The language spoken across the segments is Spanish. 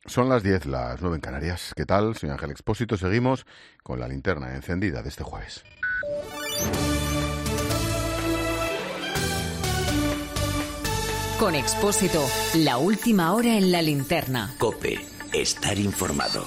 Son las 10, las 9 en Canarias. ¿Qué tal? Soy Ángel Expósito. Seguimos con la linterna encendida de este jueves. Con Expósito, la última hora en la linterna. COPE, estar informado.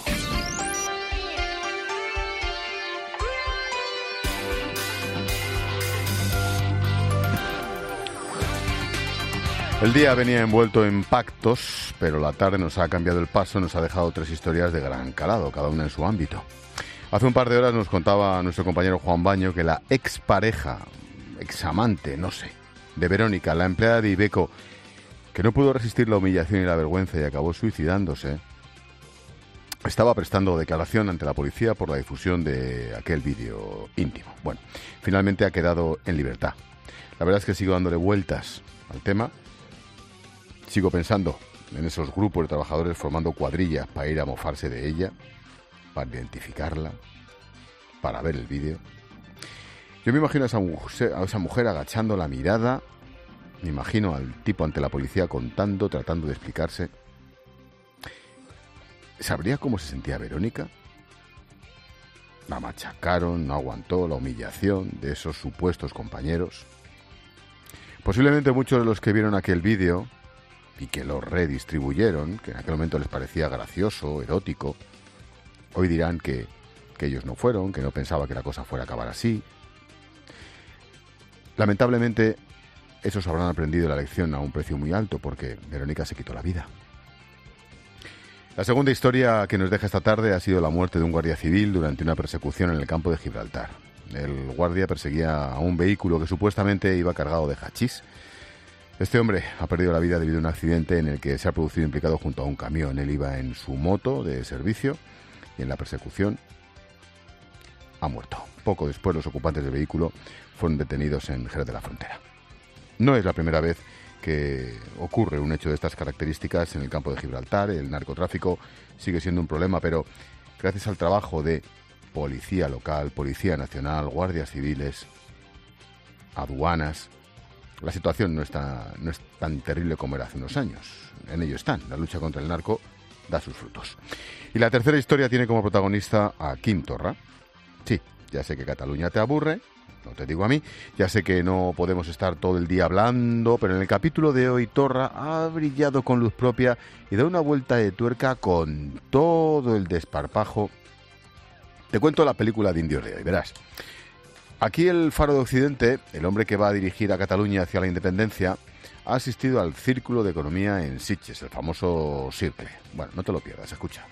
El día venía envuelto en pactos, pero la tarde nos ha cambiado el paso, nos ha dejado tres historias de gran calado, cada una en su ámbito. Hace un par de horas nos contaba nuestro compañero Juan Baño que la expareja, examante, no sé, de Verónica, la empleada de Iveco, que no pudo resistir la humillación y la vergüenza y acabó suicidándose, estaba prestando declaración ante la policía por la difusión de aquel vídeo íntimo. Bueno, finalmente ha quedado en libertad. La verdad es que sigo dándole vueltas al tema. Sigo pensando en esos grupos de trabajadores formando cuadrillas para ir a mofarse de ella, para identificarla, para ver el vídeo. Yo me imagino a esa mujer agachando la mirada, me imagino al tipo ante la policía contando, tratando de explicarse. ¿Sabría cómo se sentía Verónica? La machacaron, no aguantó la humillación de esos supuestos compañeros. Posiblemente muchos de los que vieron aquel vídeo y que lo redistribuyeron, que en aquel momento les parecía gracioso, erótico, hoy dirán que ellos no fueron, que no pensaba que la cosa fuera a acabar así. Lamentablemente, esos habrán aprendido la lección a un precio muy alto, porque Verónica se quitó la vida. La segunda historia que nos deja esta tarde ha sido la muerte de un guardia civil durante una persecución en el campo de Gibraltar. El guardia perseguía a un vehículo que supuestamente iba cargado de hachís. Este hombre ha perdido la vida debido a un accidente en el que se ha producido implicado junto a un camión. Él iba en su moto de servicio y en la persecución ha muerto. Poco después los ocupantes del vehículo fueron detenidos en Jerez de la Frontera. No es la primera vez que ocurre un hecho de estas características en el campo de Gibraltar. El narcotráfico sigue siendo un problema, pero gracias al trabajo de policía local, policía nacional, guardias civiles, aduanas, la situación no es tan terrible como era hace unos años. En ello están. La lucha contra el narco da sus frutos. Y la tercera historia tiene como protagonista a Quim Torra. Sí, ya sé que Cataluña te aburre, no te digo a mí, ya sé que no podemos estar todo el día hablando, pero en el capítulo de hoy Torra ha brillado con luz propia y da una vuelta de tuerca con todo el desparpajo. Te cuento la película de indios de hoy, verás. Aquí el Faro de Occidente, el hombre que va a dirigir a Cataluña hacia la independencia, ha asistido al Círculo de Economía en Sitges, el famoso Circle. Bueno, no te lo pierdas, escucha.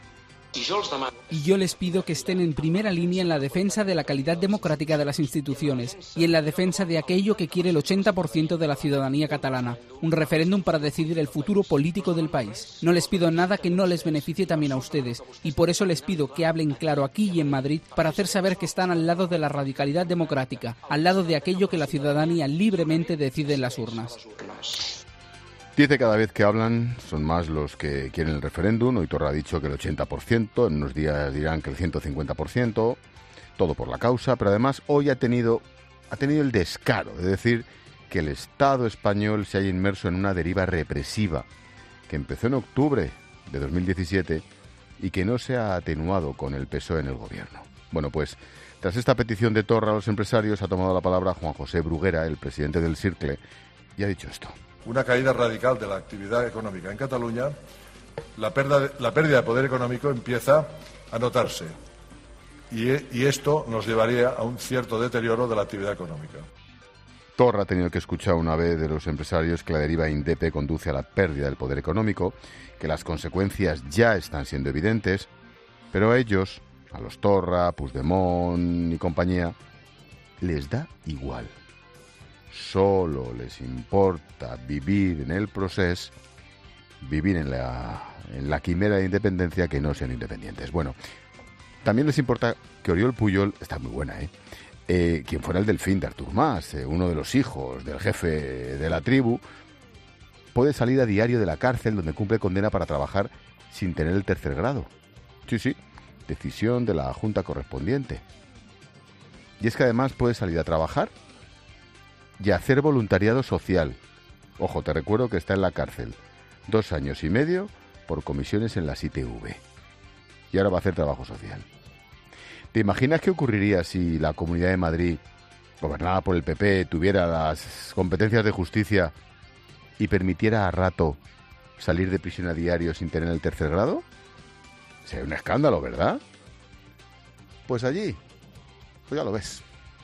Y yo les pido que estén en primera línea en la defensa de la calidad democrática de las instituciones y en la defensa de aquello que quiere el 80% de la ciudadanía catalana, un referéndum para decidir el futuro político del país. No les pido nada que no les beneficie también a ustedes y por eso les pido que hablen claro aquí y en Madrid para hacer saber que están al lado de la radicalidad democrática, al lado de aquello que la ciudadanía libremente decide en las urnas. Dice cada vez que hablan son más los que quieren el referéndum. Hoy Torra ha dicho que el 80%, en unos días dirán que el 150%, todo por la causa, pero además hoy ha tenido el descaro de decir que el Estado español se haya inmerso en una deriva represiva que empezó en octubre de 2017 y que no se ha atenuado con el PSOE en el gobierno. Bueno, pues tras esta petición de Torra a los empresarios ha tomado la palabra Juan José Bruguera, el presidente del Circle, y ha dicho esto. Una caída radical de la actividad económica en Cataluña, la pérdida de poder económico empieza a notarse y esto nos llevaría a un cierto deterioro de la actividad económica. Torra ha tenido que escuchar una vez de los empresarios que la deriva INDEP conduce a la pérdida del poder económico, que las consecuencias ya están siendo evidentes, pero a ellos, a los Torra, Puigdemont y compañía, les da igual. Solo les importa vivir en el proceso, vivir en la quimera de independencia, que no sean independientes. Bueno, también les importa que Oriol Pujol, está muy buena, quien fuera el delfín de Artur Mas, uno de los hijos del jefe de la tribu, puede salir a diario de la cárcel donde cumple condena para trabajar sin tener el tercer grado. Sí, decisión de la Junta correspondiente. Y es que además puede salir a trabajar y hacer voluntariado social. Ojo, te recuerdo que está en la cárcel 2 años y medio por comisiones en las ITV. Y ahora va a hacer trabajo social. ¿Te imaginas qué ocurriría si la Comunidad de Madrid, gobernada por el PP, tuviera las competencias de justicia y permitiera a Rato salir de prisión a diario sin tener el tercer grado? Sería un escándalo, ¿verdad? Pues allí, pues ya lo ves.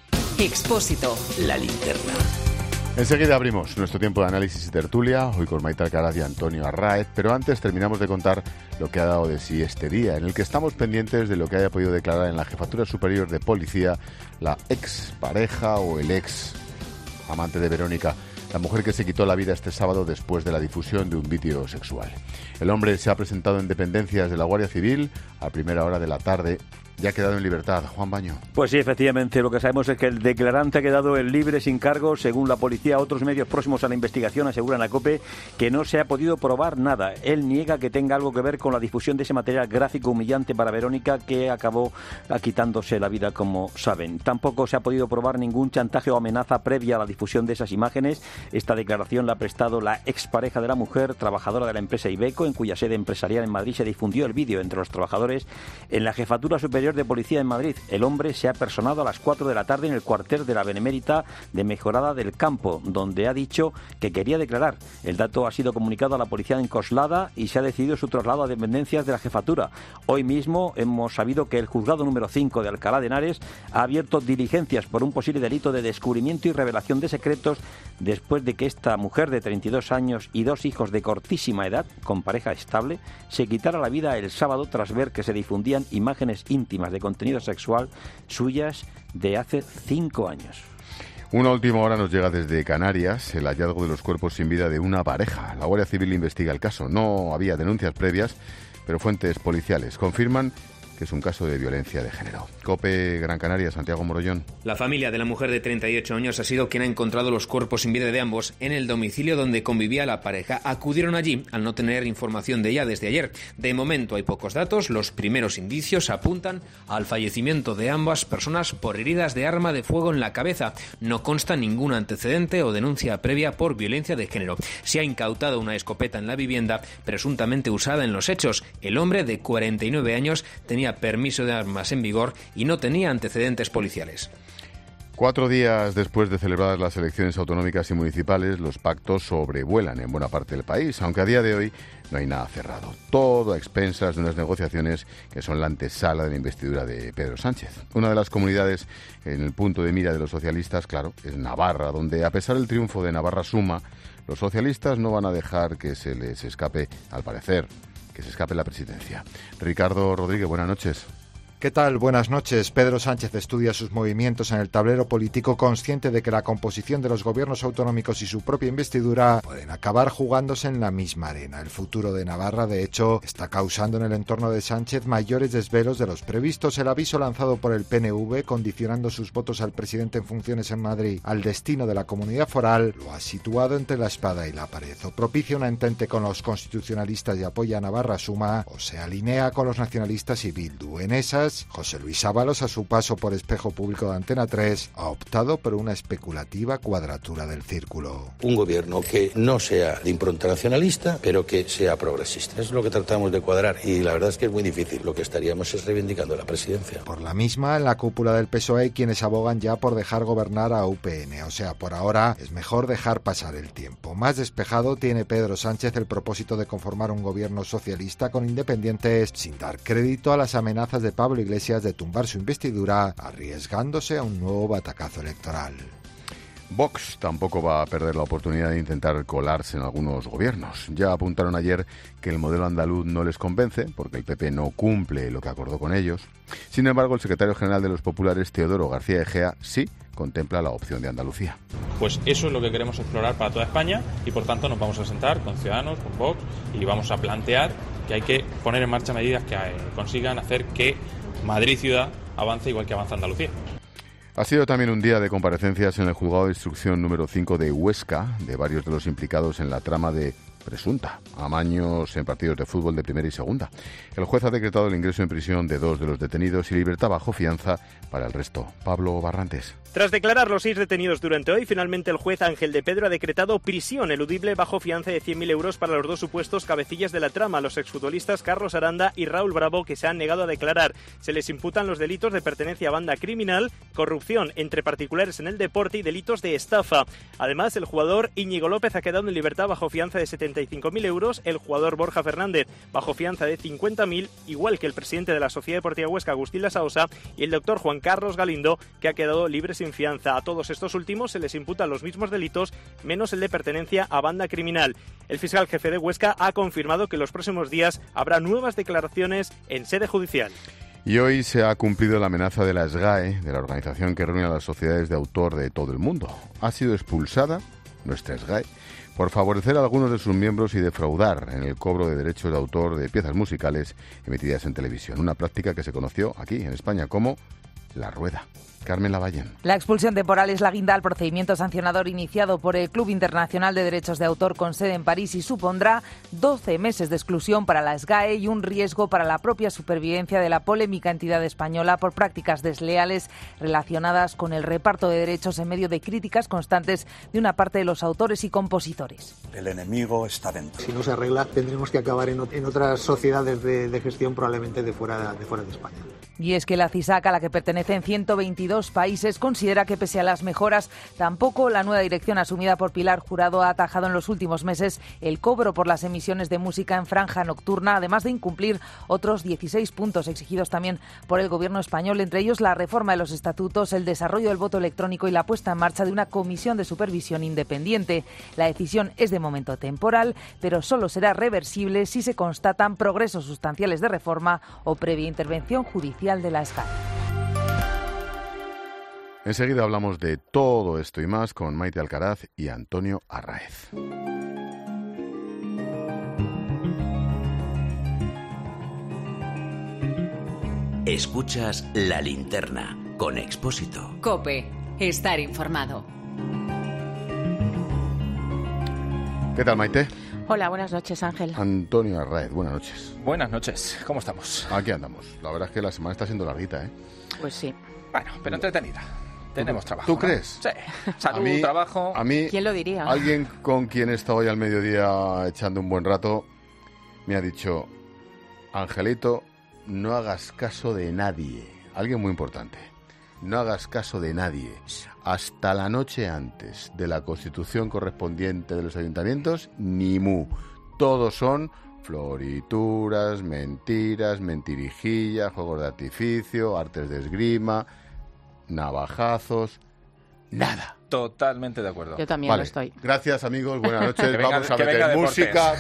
Expósito. La linterna. Enseguida abrimos nuestro tiempo de análisis y tertulia, hoy con Maite Alcaraz y Antonio Arráez, pero antes terminamos de contar lo que ha dado de sí este día, en el que estamos pendientes de lo que haya podido declarar en la Jefatura Superior de Policía la ex pareja o el ex amante de Verónica, la mujer que se quitó la vida este sábado después de la difusión de un vídeo sexual. El hombre se ha presentado en dependencias de la Guardia Civil a primera hora de la tarde. Ya ha quedado en libertad. Juan Baño. Pues sí, efectivamente. Lo que sabemos es que el declarante ha quedado en libre sin cargo. Según la policía, otros medios próximos a la investigación aseguran a COPE que no se ha podido probar nada. Él niega que tenga algo que ver con la difusión de ese material gráfico humillante para Verónica, que acabó quitándose la vida, como saben. Tampoco se ha podido probar ningún chantaje o amenaza previa a la difusión de esas imágenes. Esta declaración la ha prestado la expareja de la mujer, trabajadora de la empresa Iveco, en cuya sede empresarial en Madrid se difundió el vídeo entre los trabajadores en la Jefatura Superior de Policía en Madrid. El hombre se ha personado a las 4 de la tarde en el cuartel de la Benemérita de Mejorada del Campo, donde ha dicho que quería declarar. El dato ha sido comunicado a la policía en Coslada y se ha decidido su traslado a dependencias de la jefatura. Hoy mismo hemos sabido que el juzgado número 5 de Alcalá de Henares ha abierto diligencias por un posible delito de descubrimiento y revelación de secretos después de que esta mujer de 32 años y 2 hijos de cortísima edad, con pareja estable, se quitara la vida el sábado tras ver que se difundían imágenes íntimas de contenido sexual suyas de hace 5 años. Una última hora nos llega desde Canarias, el hallazgo de los cuerpos sin vida de una pareja. La Guardia Civil investiga el caso. No había denuncias previas, pero fuentes policiales confirman que es un caso de violencia de género. COPE Gran Canaria, Santiago Morollón. La familia de la mujer de 38 años ha sido quien ha encontrado los cuerpos sin vida de ambos en el domicilio donde convivía la pareja. Acudieron allí al no tener información de ella desde ayer. De momento hay pocos datos. Los primeros indicios apuntan al fallecimiento de ambas personas por heridas de arma de fuego en la cabeza. No consta ningún antecedente o denuncia previa por violencia de género. Se ha incautado una escopeta en la vivienda, presuntamente usada en los hechos. El hombre de 49 años tenía permiso de armas en vigor y no tenía antecedentes policiales. 4 días después de celebradas las elecciones autonómicas y municipales, los pactos sobrevuelan en buena parte del país, aunque a día de hoy no hay nada cerrado. Todo a expensas de unas negociaciones que son la antesala de la investidura de Pedro Sánchez. Una de las comunidades en el punto de mira de los socialistas, claro, es Navarra, donde a pesar del triunfo de Navarra Suma, los socialistas no van a dejar que se les escape, al parecer, que se escape la presidencia. Ricardo Rodríguez, buenas noches. ¿Qué tal? Buenas noches. Pedro Sánchez estudia sus movimientos en el tablero político, consciente de que la composición de los gobiernos autonómicos y su propia investidura pueden acabar jugándose en la misma arena. El futuro de Navarra, de hecho, está causando en el entorno de Sánchez mayores desvelos de los previstos. El aviso lanzado por el PNV, condicionando sus votos al presidente en funciones en Madrid al destino de la comunidad foral, lo ha situado entre la espada y la pared. O propicia una entente con los constitucionalistas y apoya a Navarra Suma, o se alinea con los nacionalistas y Bildu. En esas, José Luis Ábalos, a su paso por Espejo Público de Antena 3, ha optado por una especulativa cuadratura del círculo. Un gobierno que no sea de impronta nacionalista, pero que sea progresista. Es lo que tratamos de cuadrar y la verdad es que es muy difícil. Lo que estaríamos es reivindicando la presidencia. Por la misma, en la cúpula del PSOE hay quienes abogan ya por dejar gobernar a UPN. O sea, por ahora es mejor dejar pasar el tiempo. Más despejado tiene Pedro Sánchez el propósito de conformar un gobierno socialista con independientes, sin dar crédito a las amenazas de Pablo Iglesias de tumbar su investidura, arriesgándose a un nuevo batacazo electoral. Vox tampoco va a perder la oportunidad de intentar colarse en algunos gobiernos. Ya apuntaron ayer que el modelo andaluz no les convence, porque el PP no cumple lo que acordó con ellos. Sin embargo, el secretario general de los populares, Teodoro García Egea, sí contempla la opción de Andalucía. Pues eso es lo que queremos explorar para toda España y por tanto nos vamos a sentar con Ciudadanos, con Vox y vamos a plantear que hay que poner en marcha medidas que consigan hacer que Madrid ciudad avance igual que avanza Andalucía. Ha sido también un día de comparecencias en el juzgado de instrucción número 5 de Huesca de varios de los implicados en la trama de presunta amaños en partidos de fútbol de primera y segunda. El juez ha decretado el ingreso en prisión de 2 de los detenidos y libertad bajo fianza para el resto. Pablo Barrantes. Tras declarar los 6 detenidos durante hoy, finalmente el juez Ángel de Pedro ha decretado prisión eludible bajo fianza de 100.000 euros para los 2 supuestos cabecillas de la trama, los exfutbolistas Carlos Aranda y Raúl Bravo, que se han negado a declarar. Se les imputan los delitos de pertenencia a banda criminal, corrupción entre particulares en el deporte y delitos de estafa. Además, el jugador Íñigo López ha quedado en libertad bajo fianza de 75.000 euros, el jugador Borja Fernández bajo fianza de 50.000, igual que el presidente de la Sociedad Deportiva Huesca, Agustín Lasaosa, y el doctor Juan Carlos Galindo, que ha quedado libre sin fianza. A todos estos últimos se les imputan los mismos delitos, menos el de pertenencia a banda criminal. El fiscal jefe de Huesca ha confirmado que en los próximos días habrá nuevas declaraciones en sede judicial. Y hoy se ha cumplido la amenaza de la SGAE, de la organización que reúne a las sociedades de autor de todo el mundo. Ha sido expulsada, nuestra SGAE, por favorecer a algunos de sus miembros y defraudar en el cobro de derechos de autor de piezas musicales emitidas en televisión. Una práctica que se conoció aquí, en España, como La Rueda. Carmen Lavallén. La expulsión temporal es la guinda al procedimiento sancionador iniciado por el Club Internacional de Derechos de Autor con sede en París y supondrá 12 meses de exclusión para la SGAE y un riesgo para la propia supervivencia de la polémica entidad española por prácticas desleales relacionadas con el reparto de derechos en medio de críticas constantes de una parte de los autores y compositores. El enemigo está dentro. Si no se arregla, tendremos que acabar en otras sociedades de gestión, probablemente de fuera de España. Y es que la CISAC, a la que pertenecen 122 países, considera que pese a las mejoras, tampoco la nueva dirección asumida por Pilar Jurado ha atajado en los últimos meses el cobro por las emisiones de música en franja nocturna, además de incumplir otros 16 puntos exigidos también por el Gobierno español, entre ellos la reforma de los estatutos, el desarrollo del voto electrónico y la puesta en marcha de una comisión de supervisión independiente. La decisión es de momento temporal, pero solo será reversible si se constatan progresos sustanciales de reforma o previa intervención judicial de la SGAE. Enseguida hablamos de todo esto y más con Maite Alcaraz y Antonio Arráez. Escuchas La Linterna con Expósito. COPE. Estar informado. ¿Qué tal, Maite? Hola, buenas noches, Ángel. Antonio Arráez, buenas noches. Buenas noches, ¿cómo estamos? Aquí andamos. La verdad es que la semana está siendo larguita, ¿eh? Pues sí. Bueno, pero entretenida. Tenemos trabajo. ¿Tú ¿no? crees? Sí. Salud, trabajo. A mí, ¿quién lo diría? Alguien con quien he estado hoy al mediodía echando un buen rato me ha dicho: Angelito, no hagas caso de nadie. Alguien muy importante. No hagas caso de nadie. Hasta la noche antes de la constitución correspondiente de los ayuntamientos, ni mu. Todos son florituras, mentiras, mentirijillas, juegos de artificio, artes de esgrima, navajazos, nada. Totalmente de acuerdo. Yo también lo estoy. Gracias, amigos, buenas noches. Vamos a meter música,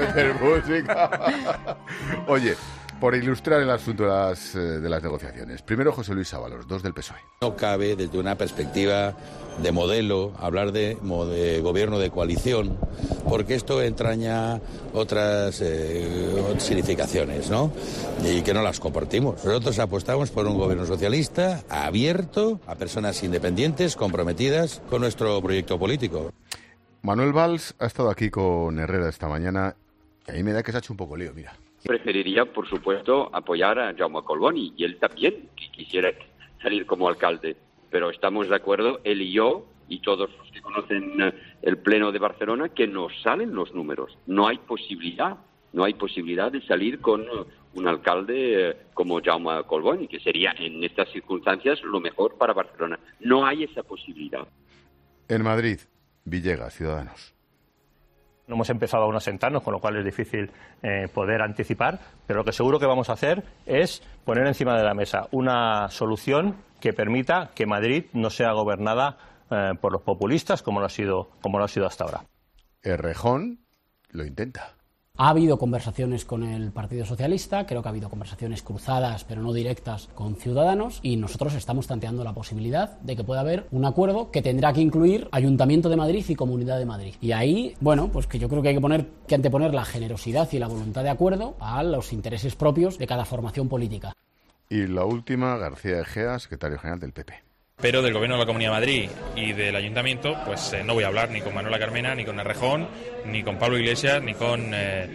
Oye, por ilustrar el asunto de las negociaciones. Primero, José Luis Ábalos, 2 del PSOE. No cabe, desde una perspectiva de modelo, hablar de gobierno de coalición, porque esto entraña otras significaciones, ¿no? Y que no las compartimos. Nosotros apostamos por un gobierno socialista, abierto, a personas independientes, comprometidas con nuestro proyecto político. Manuel Valls ha estado aquí con Herrera esta mañana y a mí me da que se ha hecho un poco lío, mira. Preferiría, por supuesto, apoyar a Jaume Collboni, y él también quisiera salir como alcalde. Pero estamos de acuerdo, él y yo, y todos los que conocen el Pleno de Barcelona, que no salen los números. No hay posibilidad de salir con un alcalde como Jaume Collboni, que sería en estas circunstancias lo mejor para Barcelona. No hay esa posibilidad. En Madrid, Villegas, Ciudadanos. No hemos empezado aún a sentarnos, con lo cual es difícil poder anticipar, pero lo que seguro que vamos a hacer es poner encima de la mesa una solución que permita que Madrid no sea gobernada por los populistas como lo ha sido hasta ahora. Errejón lo intenta. Ha habido conversaciones con el Partido Socialista, creo que ha habido conversaciones cruzadas, pero no directas, con Ciudadanos, y nosotros estamos planteando la posibilidad de que pueda haber un acuerdo que tendrá que incluir Ayuntamiento de Madrid y Comunidad de Madrid. Y ahí, bueno, pues que yo creo que hay que anteponer la generosidad y la voluntad de acuerdo a los intereses propios de cada formación política. Y la última, García Egea, secretario general del PP. Pero del Gobierno de la Comunidad de Madrid y del Ayuntamiento, pues no voy a hablar ni con Manuela Carmena, ni con Errejón, ni con Pablo Iglesias, ni con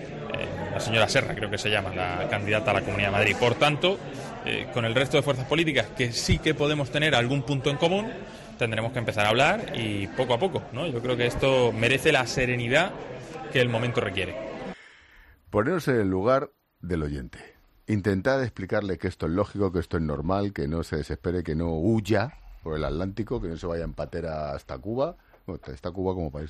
la señora Serra, creo que se llama, la candidata a la Comunidad de Madrid. Por tanto, con el resto de fuerzas políticas, que sí que podemos tener algún punto en común, tendremos que empezar a hablar y poco a poco, ¿no? Yo creo que esto merece la serenidad que el momento requiere. Poneros en el lugar del oyente. Intentad explicarle que esto es lógico, que esto es normal, que no se desespere, que no huya por el Atlántico, que no se vaya en patera hasta Cuba. Bueno, está Cuba como país.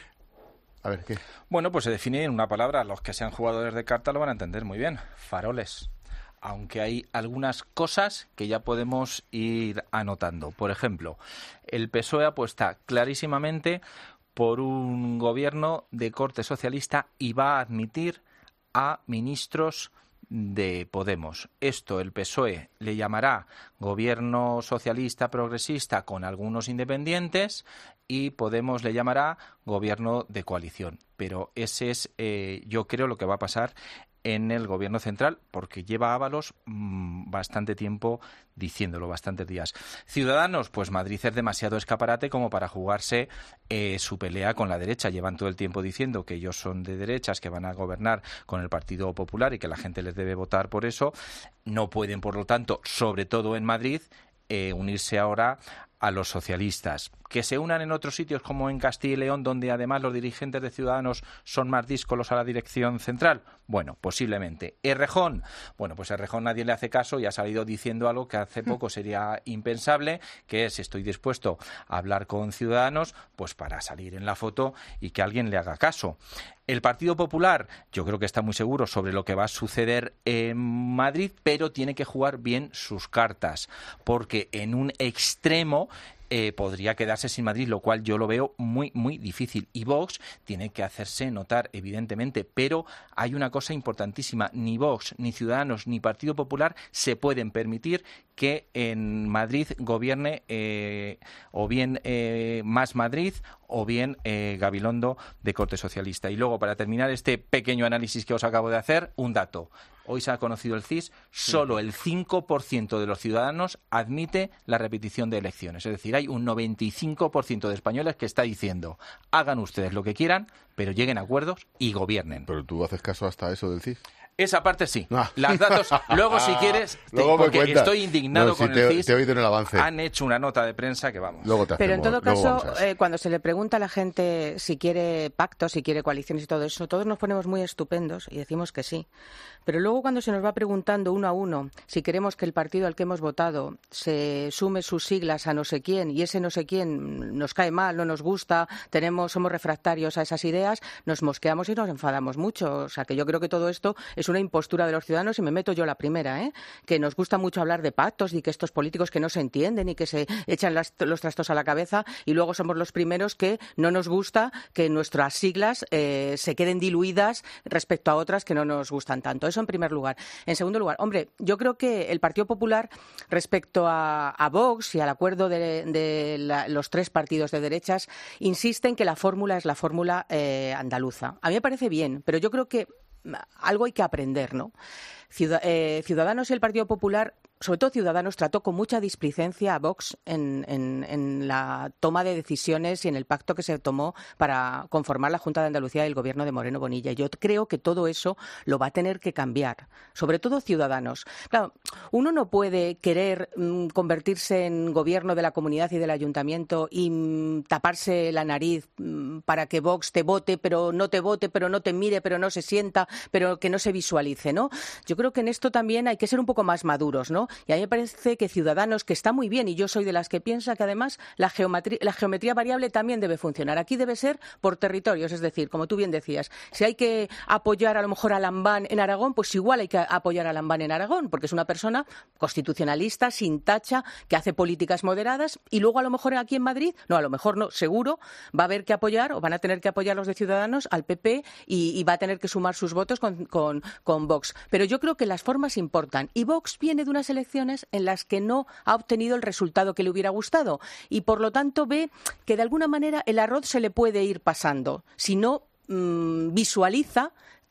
A ver, ¿qué? Bueno, pues se define en una palabra. Los que sean jugadores de carta lo van a entender muy bien. Faroles. Aunque hay algunas cosas que ya podemos ir anotando. Por ejemplo, el PSOE apuesta clarísimamente por un gobierno de corte socialista y va a admitir a ministros de Podemos. Esto el PSOE le llamará gobierno socialista progresista con algunos independientes y Podemos le llamará gobierno de coalición. Pero ese es, yo creo, lo que va a pasar en el gobierno central, porque lleva Ábalos bastante tiempo diciéndolo, bastantes días. Ciudadanos, pues Madrid es demasiado escaparate como para jugarse su pelea con la derecha. Llevan todo el tiempo diciendo que ellos son de derechas, que van a gobernar con el Partido Popular y que la gente les debe votar por eso. No pueden, por lo tanto, sobre todo en Madrid, unirse ahora a los socialistas. Que se unan en otros sitios como en Castilla y León, donde además los dirigentes de Ciudadanos son más díscolos a la dirección central. Bueno, posiblemente. Errejón. Bueno, pues Errejón nadie le hace caso y ha salido diciendo algo que hace poco sería impensable, que es: estoy dispuesto a hablar con Ciudadanos pues para salir en la foto y que alguien le haga caso. El Partido Popular, yo creo que está muy seguro sobre lo que va a suceder en Madrid, pero tiene que jugar bien sus cartas, porque en un extremo podría quedarse sin Madrid, lo cual yo lo veo muy, muy difícil. Y Vox tiene que hacerse notar, evidentemente, pero hay una cosa importantísima: ni Vox, ni Ciudadanos, ni Partido Popular se pueden permitir que en Madrid gobierne o bien Más Madrid o bien Gabilondo de corte socialista. Y luego, para terminar este pequeño análisis que os acabo de hacer, un dato. Hoy se ha conocido el CIS, solo el 5% de los ciudadanos admite la repetición de elecciones. Es decir, hay un 95% de españoles que está diciendo: hagan ustedes lo que quieran, pero lleguen a acuerdos y gobiernen. ¿Pero tú haces caso hasta eso del CIS? Esa parte sí. Las datos, luego si quieres, porque estoy indignado con el CIS. Te he oído en el avance. Han hecho una nota de prensa que vamos. Pero en todo caso, cuando se le pregunta a la gente si quiere pactos, si quiere coaliciones y todo eso, todos nos ponemos muy estupendos y decimos que sí. Pero luego, cuando se nos va preguntando uno a uno si queremos que el partido al que hemos votado se sume sus siglas a no sé quién, y ese no sé quién nos cae mal, no nos gusta, somos refractarios a esas ideas, nos mosqueamos y nos enfadamos mucho. O sea, que yo creo que todo esto es una impostura de los ciudadanos, y me meto yo la primera, que nos gusta mucho hablar de pactos y que estos políticos que no se entienden y que se echan los trastos a la cabeza, y luego somos los primeros que no nos gusta que nuestras siglas se queden diluidas respecto a otras que no nos gustan tanto. Eso en primer lugar. En segundo lugar, hombre, yo creo que el Partido Popular, respecto a Vox y al acuerdo de los tres partidos de derechas, insiste en que la fórmula es la fórmula andaluza. A mí me parece bien, pero yo creo que algo hay que aprender, ¿no? Ciudadanos y el Partido Popular, sobre todo Ciudadanos, trató con mucha displicencia a Vox en la toma de decisiones y en el pacto que se tomó para conformar la Junta de Andalucía y el gobierno de Moreno Bonilla. Yo creo que todo eso lo va a tener que cambiar, sobre todo Ciudadanos. Claro, uno no puede querer convertirse en gobierno de la comunidad y del ayuntamiento y taparse la nariz para que Vox te vote, pero no te mire, pero no se sienta, pero que no se visualice, ¿no? Yo creo que en esto también hay que ser un poco más maduros, ¿no? Y a mí me parece que Ciudadanos, que está muy bien, y yo soy de las que piensa que además la geometría variable también debe funcionar. Aquí debe ser por territorios, es decir, como tú bien decías, si hay que apoyar a lo mejor a Lambán en Aragón, pues igual hay que apoyar a Lambán en Aragón, porque es una persona constitucionalista, sin tacha, que hace políticas moderadas, y luego a lo mejor aquí en Madrid, no, a lo mejor no, seguro, va a haber que apoyar, o van a tener que apoyar los de Ciudadanos al PP y va a tener que sumar sus votos con Vox. Pero yo creo que las formas importan, y Vox viene de unas elecciones en las que no ha obtenido el resultado que le hubiera gustado, y por lo tanto ve que de alguna manera el arroz se le puede ir pasando si no visualiza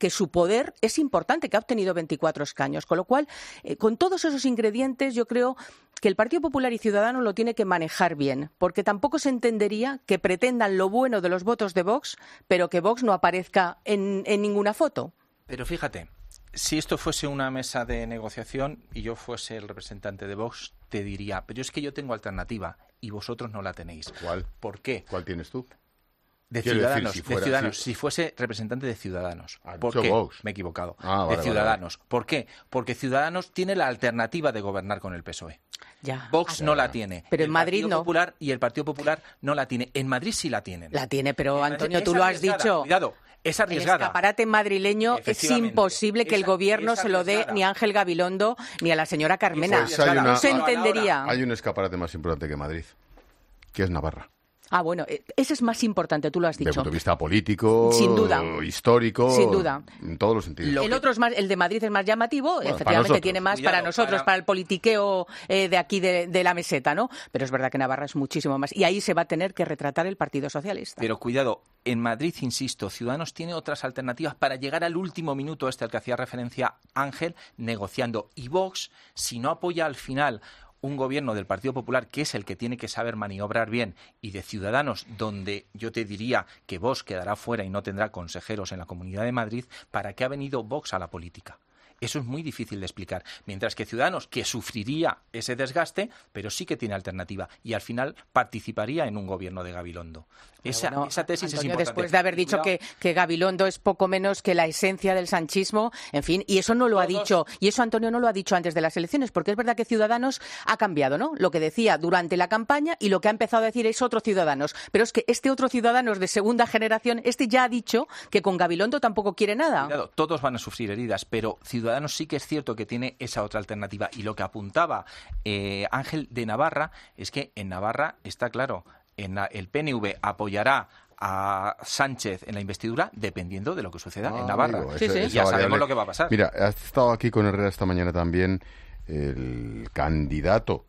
que su poder es importante, que ha obtenido 24 escaños. Con lo cual, con todos esos ingredientes, yo creo que el Partido Popular y Ciudadanos lo tiene que manejar bien, porque tampoco se entendería que pretendan lo bueno de los votos de Vox, pero que Vox no aparezca en ninguna foto. Pero fíjate, si esto fuese una mesa de negociación y yo fuese el representante de Vox, te diría, pero es que yo tengo alternativa y vosotros no la tenéis. ¿Cuál? ¿Por qué? ¿Cuál tienes tú? De Ciudadanos, si fuese representante de Ciudadanos. ¿Por qué? Vox. Me he equivocado. Vale, de Ciudadanos. Vale. ¿Por qué? Porque Ciudadanos tiene la alternativa de gobernar con el PSOE. Ya. Vox no la tiene. Pero en Madrid no. Popular y el Partido Popular no la tiene. En Madrid sí la tienen. La tiene, pero Antonio, es tú lo has dicho. Cuidado, es arriesgada. El escaparate madrileño es imposible que el gobierno se lo dé ni a Ángel Gabilondo ni a la señora Carmena. Pues no se entendería. Hay un escaparate más importante que Madrid, que es Navarra. Ah, bueno, ese es más importante, tú lo has dicho. Desde el punto de vista político, sin duda, histórico, sin duda. En todos los sentidos. El otro es más, el de Madrid es más llamativo, bueno, efectivamente tiene más para nosotros, para el politiqueo de aquí de la meseta, ¿no? Pero es verdad que Navarra es muchísimo más. Y ahí se va a tener que retratar el Partido Socialista. Pero cuidado, en Madrid, insisto, Ciudadanos tiene otras alternativas para llegar al último minuto al que hacía referencia Ángel, negociando. Y Vox, si no apoya al final un gobierno del Partido Popular, que es el que tiene que saber maniobrar bien, y de Ciudadanos, donde yo te diría que Vox quedará fuera y no tendrá consejeros en la Comunidad de Madrid, ¿para qué ha venido Vox a la política? Eso es muy difícil de explicar. Mientras que Ciudadanos, que sufriría ese desgaste, pero sí que tiene alternativa y al final participaría en un gobierno de Gabilondo. Esa tesis Antonio, es importante. Después de haber dicho que Gabilondo es poco menos que la esencia del sanchismo, en fin, y eso no lo ha dicho, y eso Antonio no lo ha dicho antes de las elecciones, porque es verdad que Ciudadanos ha cambiado, ¿no? Lo que decía durante la campaña y lo que ha empezado a decir es otro Ciudadanos. Pero es que este otro Ciudadanos de segunda generación, ya ha dicho que con Gabilondo tampoco quiere nada. Cuidado, todos van a sufrir heridas, pero Ciudadanos sí que es cierto que tiene esa otra alternativa. Y lo que apuntaba Ángel de Navarra es que en Navarra está claro, el PNV apoyará a Sánchez en la investidura dependiendo de lo que suceda en Navarra. Amigo, ya sabemos lo que va a pasar. Mira, has estado aquí con Herrera esta mañana también el candidato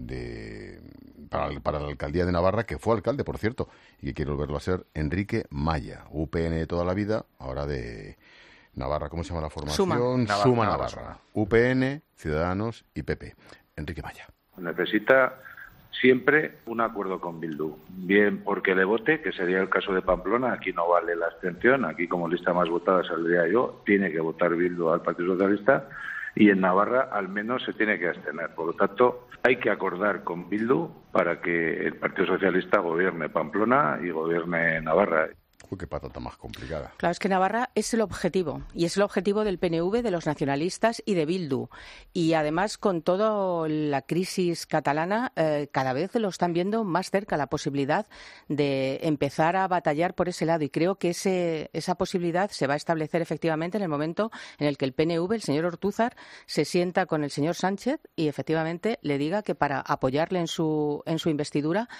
para la alcaldía de Navarra, que fue alcalde, por cierto, y que quiere volverlo a ser, Enrique Maya, UPN de toda la vida, ahora de Navarra. ¿Cómo se llama la formación? Suma Navarra. UPN, Ciudadanos y PP. Enrique Maya. Necesita siempre un acuerdo con Bildu, bien porque le vote, que sería el caso de Pamplona, aquí no vale la abstención, aquí como lista más votada saldría yo, tiene que votar Bildu al Partido Socialista, y en Navarra al menos se tiene que abstener. Por lo tanto, hay que acordar con Bildu para que el Partido Socialista gobierne Pamplona y gobierne Navarra. Uy, qué patata más complicada. Claro, es que Navarra es el objetivo, y es el objetivo del PNV, de los nacionalistas y de Bildu. Y además, con toda la crisis catalana, cada vez lo están viendo más cerca, la posibilidad de empezar a batallar por ese lado. Y creo que esa posibilidad se va a establecer efectivamente en el momento en el que el PNV, el señor Ortúzar, se sienta con el señor Sánchez y efectivamente le diga que para apoyarle en su investidura,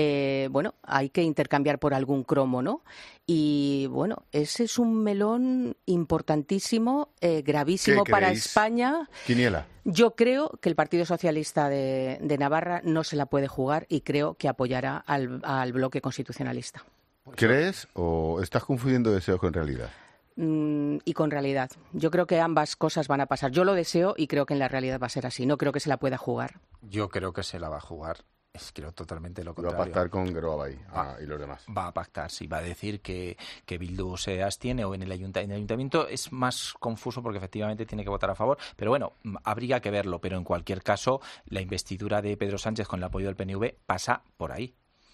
hay que intercambiar por algún cromo, ¿no? Y bueno, ese es un melón importantísimo, gravísimo para España. Quiniela. Yo creo que el Partido Socialista de Navarra no se la puede jugar y creo que apoyará al bloque constitucionalista. ¿Crees o estás confundiendo deseos con realidad? Y con realidad. Yo creo que ambas cosas van a pasar. Yo lo deseo y creo que en la realidad va a ser así. No creo que se la pueda jugar. Yo creo que se la va a jugar. Creo totalmente lo contrario. Va a pactar con Geroabay y los demás. Va a pactar, sí. Va a decir que Bildu se abstiene o en el ayuntamiento es más confuso porque efectivamente tiene que votar a favor. Pero bueno, habría que verlo. Pero en cualquier caso, la investidura de Pedro Sánchez con el apoyo del PNV pasa por ahí.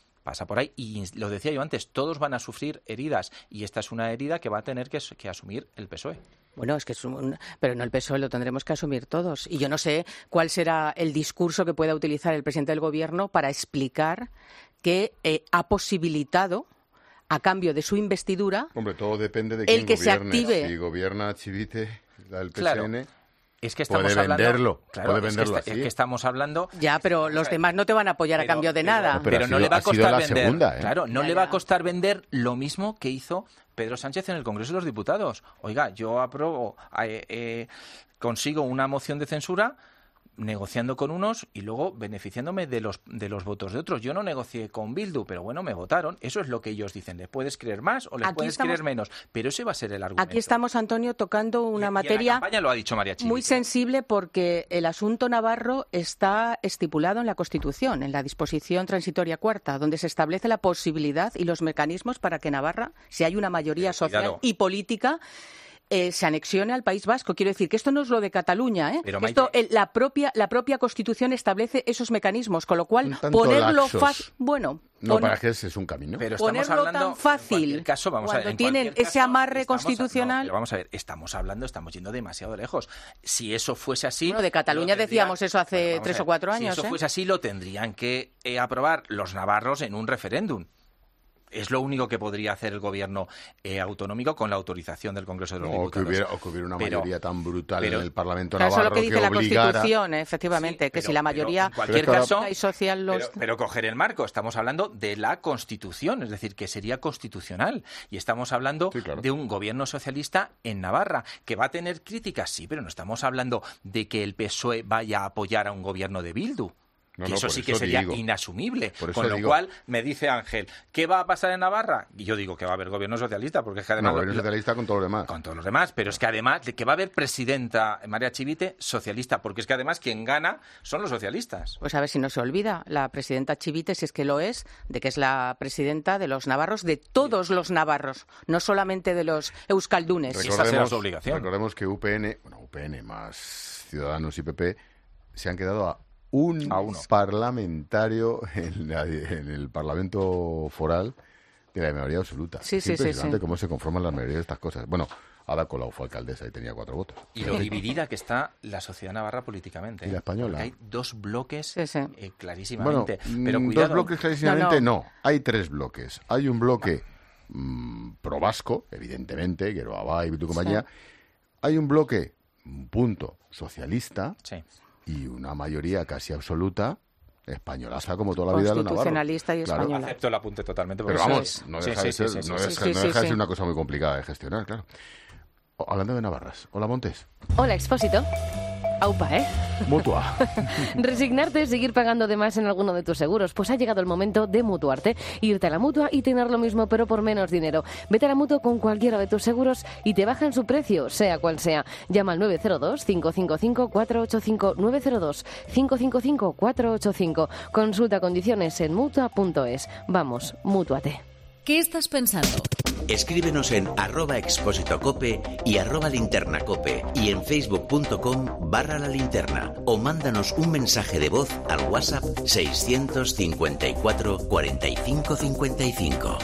Y lo decía yo antes, todos van a sufrir heridas y esta es una herida que va a tener que asumir el PSOE. Bueno, es que pero no el PSOE, lo tendremos que asumir todos. Y yo no sé cuál será el discurso que pueda utilizar el presidente del Gobierno para explicar que ha posibilitado, a cambio de su investidura, hombre, todo depende de quién el que gobierne. Se active. Si gobierna Chivite, el PSN... Claro. Es que estamos puede venderlo, claro, puede venderlo es que estamos hablando... Ya, pero los demás no te van a apoyar a cambio de nada. Pero no le va a costar vender. Segunda, Claro, no le va a costar vender lo mismo que hizo Pedro Sánchez en el Congreso de los Diputados. Oiga, yo apruebo, consigo una moción de censura negociando con unos y luego beneficiándome de los votos de otros. Yo no negocié con Bildu, pero bueno, me votaron. Eso es lo que ellos dicen. Les puedes creer más o les puedes creer menos, pero ese va a ser el argumento. Aquí estamos, Antonio, tocando una materia en la campaña lo ha dicho María Chivite, muy sensible, porque el asunto navarro está estipulado en la Constitución, en la disposición transitoria cuarta, donde se establece la posibilidad y los mecanismos para que Navarra, si hay una mayoría social y política, se anexione al País Vasco. Quiero decir que esto no es lo de Cataluña, ¿eh? Pero, esto, la propia Constitución establece esos mecanismos, con lo cual ponerlo fácil... Bueno... No, para que ese es un camino. Pero estamos hablando, tan fácil, en caso, vamos cuando a ver, tienen ese amarre constitucional... Pero vamos a ver, estamos yendo demasiado lejos. Si eso fuese así... Bueno, de Cataluña decíamos eso hace 3 o 4 años. Si eso fuese así, lo tendrían que aprobar los navarros en un referéndum. Es lo único que podría hacer el gobierno autonómico con la autorización del Congreso de los Diputados. O que hubiera una mayoría tan brutal en el Parlamento navarro. Eso es lo que dice la obligara... Constitución, efectivamente, que si la mayoría... En cualquier caso, social pero coger el marco, estamos hablando de la Constitución, es decir, que sería constitucional. Y estamos hablando de un gobierno socialista en Navarra, que va a tener críticas, sí, pero no estamos hablando de que el PSOE vaya a apoyar a un gobierno de Bildu. Eso sí que sería inasumible. Con lo cual, me dice Ángel, ¿qué va a pasar en Navarra? Y yo digo que va a haber gobierno socialista, porque es que además... gobierno socialista con todos los demás. Con todos los demás, pero es que además de que va a haber presidenta María Chivite socialista, porque es que además quien gana son los socialistas. Pues a ver si no se olvida, la presidenta Chivite, si es que lo es, de que es la presidenta de los navarros, de todos los navarros, no solamente de los euskaldunes. Esa será su obligación. Recordemos que UPN más Ciudadanos y PP se han quedado a un parlamentario en el Parlamento foral de la mayoría absoluta. Es impresionante cómo se conforman las mayorías de estas cosas. Bueno, Ada Colau fue alcaldesa y tenía 4 votos. Y lo dividida que está la sociedad navarra políticamente. Y la española. Porque hay 2 bloques clarísimamente. Pero cuidado. 2 bloques clarísimamente no. Hay 3 bloques. Hay un bloque pro-vasco, evidentemente, Geroa y Bildu compañía. Hay un bloque, socialista. Y una mayoría casi absoluta españolaza, como toda la vida de los navarros. Constitucionalista y española. Acepto el apunte totalmente. Pero vamos, no deja de ser una cosa muy complicada de gestionar, claro. Hablando de navarras. Hola, Montes. Hola, Expósito. Aupa, ¿eh? Mutua. Resignarte, seguir pagando de más en alguno de tus seguros. Pues ha llegado el momento de mutuarte. Irte a la Mutua y tener lo mismo, pero por menos dinero. Vete a la Mutua con cualquiera de tus seguros y te bajan su precio, sea cual sea. Llama al 902-555-485. 902-555-485. Consulta condiciones en Mutua.es. Vamos, mútuate. ¿Qué estás pensando? Escríbenos en @expósitocope y @linternacope y en facebook.com/lalinterna o mándanos un mensaje de voz al WhatsApp 654 45 55.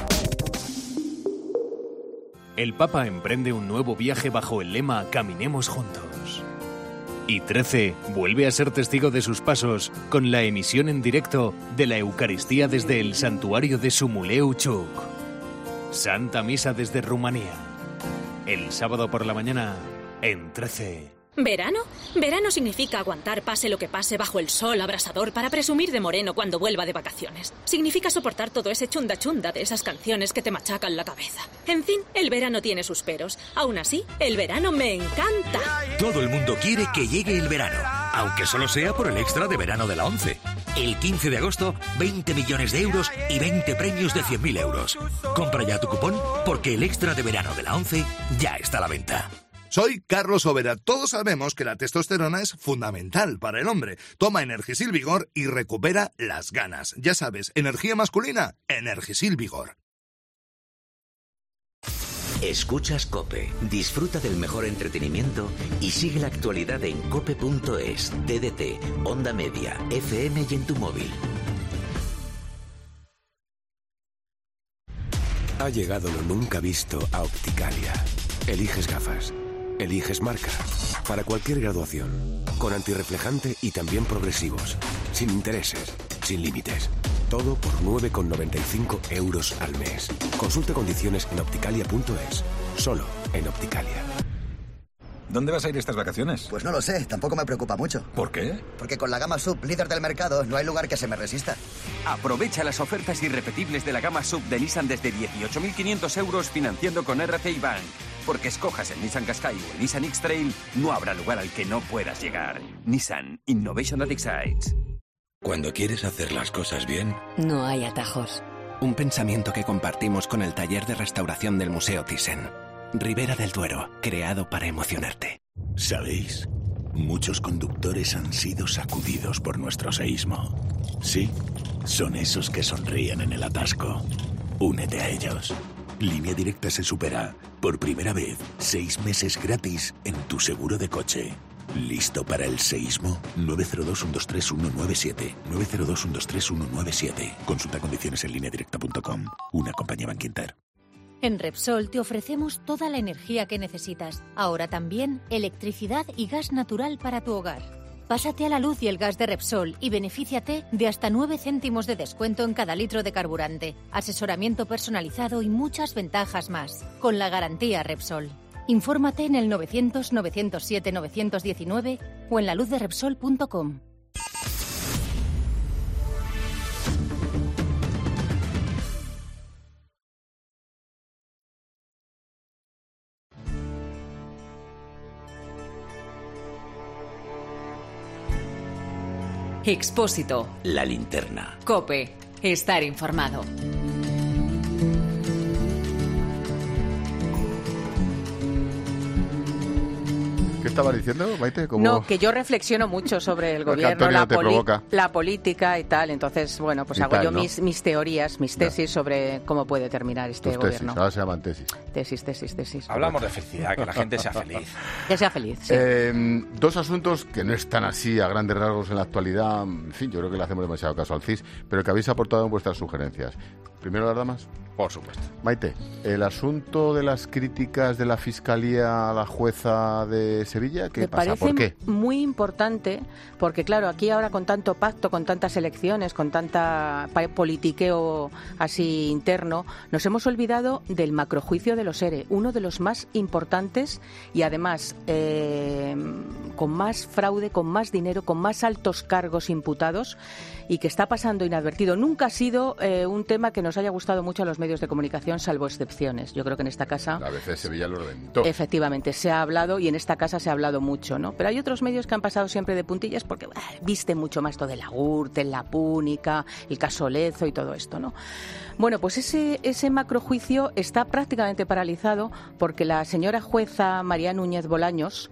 El Papa emprende un nuevo viaje bajo el lema Caminemos juntos. Y 13 vuelve a ser testigo de sus pasos con la emisión en directo de la Eucaristía desde el santuario de Sumuleu Chuk. Santa Misa desde Rumanía. El sábado por la mañana en 13. ¿Verano? Verano significa aguantar pase lo que pase bajo el sol abrasador para presumir de moreno cuando vuelva de vacaciones. Significa soportar todo ese chunda chunda de esas canciones que te machacan la cabeza. En fin, el verano tiene sus peros. Aún así, el verano me encanta. Todo el mundo quiere que llegue el verano, aunque solo sea por el extra de verano de la ONCE. El 15 de agosto, 20 millones de euros y 20 premios de 100.000 euros. Compra ya tu cupón porque el extra de verano de la ONCE ya está a la venta. Soy Carlos Overa. Todos sabemos que la testosterona es fundamental para el hombre. Toma Energisil Vigor y recupera las ganas. Ya sabes, energía masculina, Energisil Vigor. Escuchas COPE, disfruta del mejor entretenimiento y sigue la actualidad en cope.es, TDT, Onda Media, FM y en tu móvil. Ha llegado lo nunca visto a Opticalia. Eliges gafas. Eliges marca, para cualquier graduación, con antirreflejante y también progresivos, sin intereses, sin límites. Todo por 9,95 euros al mes. Consulta condiciones en opticalia.es, solo en Opticalia. ¿Dónde vas a ir estas vacaciones? Pues no lo sé, tampoco me preocupa mucho. ¿Por qué? Porque con la gama SUV, líder del mercado, no hay lugar que se me resista. Aprovecha las ofertas irrepetibles de la gama SUV de Nissan desde 18.500 euros financiando con RCI Bank. Porque escojas el Nissan Qashqai o el Nissan X-Trail, no habrá lugar al que no puedas llegar. Nissan Innovation that excites. Cuando quieres hacer las cosas bien, No hay atajos. un pensamiento que compartimos con el taller de restauración del Museo Thyssen. Ribera del Duero, creado para emocionarte. ¿Sabéis? Muchos conductores han sido sacudidos por nuestro seísmo. Sí, son esos que sonríen en el atasco. Únete a ellos. Línea Directa se supera. Por primera vez, 6 meses gratis en tu seguro de coche. ¿Listo para el seísmo? 902-123-197. 902-123-197. Consulta condiciones en lineadirecta.com. Una compañía Bankinter. En Repsol te ofrecemos toda la energía que necesitas. Ahora también electricidad y gas natural para tu hogar. Pásate a la luz y el gas de Repsol y benefíciate de hasta 9 céntimos de descuento en cada litro de carburante, asesoramiento personalizado y muchas ventajas más. Con la garantía Repsol. Infórmate en el 900-907-919 o en laluzderepsol.com. Expósito. La linterna. COPE. Estar informado. ¿Qué estabas diciendo, Maite? ¿Cómo... No, que yo reflexiono mucho sobre el gobierno, la política y tal. Entonces, bueno, pues hago yo mis teorías, mis tesis sobre cómo puede terminar este gobierno. Ahora se llaman tesis. Tesis. Hablamos de felicidad, que la gente sea feliz. Que sea feliz, sí. 2 asuntos que no están así a grandes rasgos en la actualidad. En fin, yo creo que le hacemos demasiado caso al CIS, pero que habéis aportado en vuestras sugerencias. Primero, las damas. Por supuesto. Maite, el asunto de las críticas de la Fiscalía a la jueza de Sevilla, ¿qué pasa? ¿Por qué? Muy importante, porque claro, aquí ahora con tanto pacto, con tantas elecciones, con tanta politiqueo así interno, nos hemos olvidado del macrojuicio de los ERE, uno de los más importantes y además con más fraude, con más dinero, con más altos cargos imputados y que está pasando inadvertido. Nunca ha sido un tema que nos haya gustado mucho a los medios de comunicación, salvo excepciones. Yo creo que en esta casa... La ABC de Sevilla lo reventó. Efectivamente, se ha hablado y en esta casa se ha hablado mucho, ¿no? Pero hay otros medios que han pasado siempre de puntillas porque viste mucho más todo de la Gürtel, la Púnica, el caso Lezo y todo esto, ¿no? Bueno, pues ese macrojuicio está prácticamente paralizado porque la señora jueza María Núñez Bolaños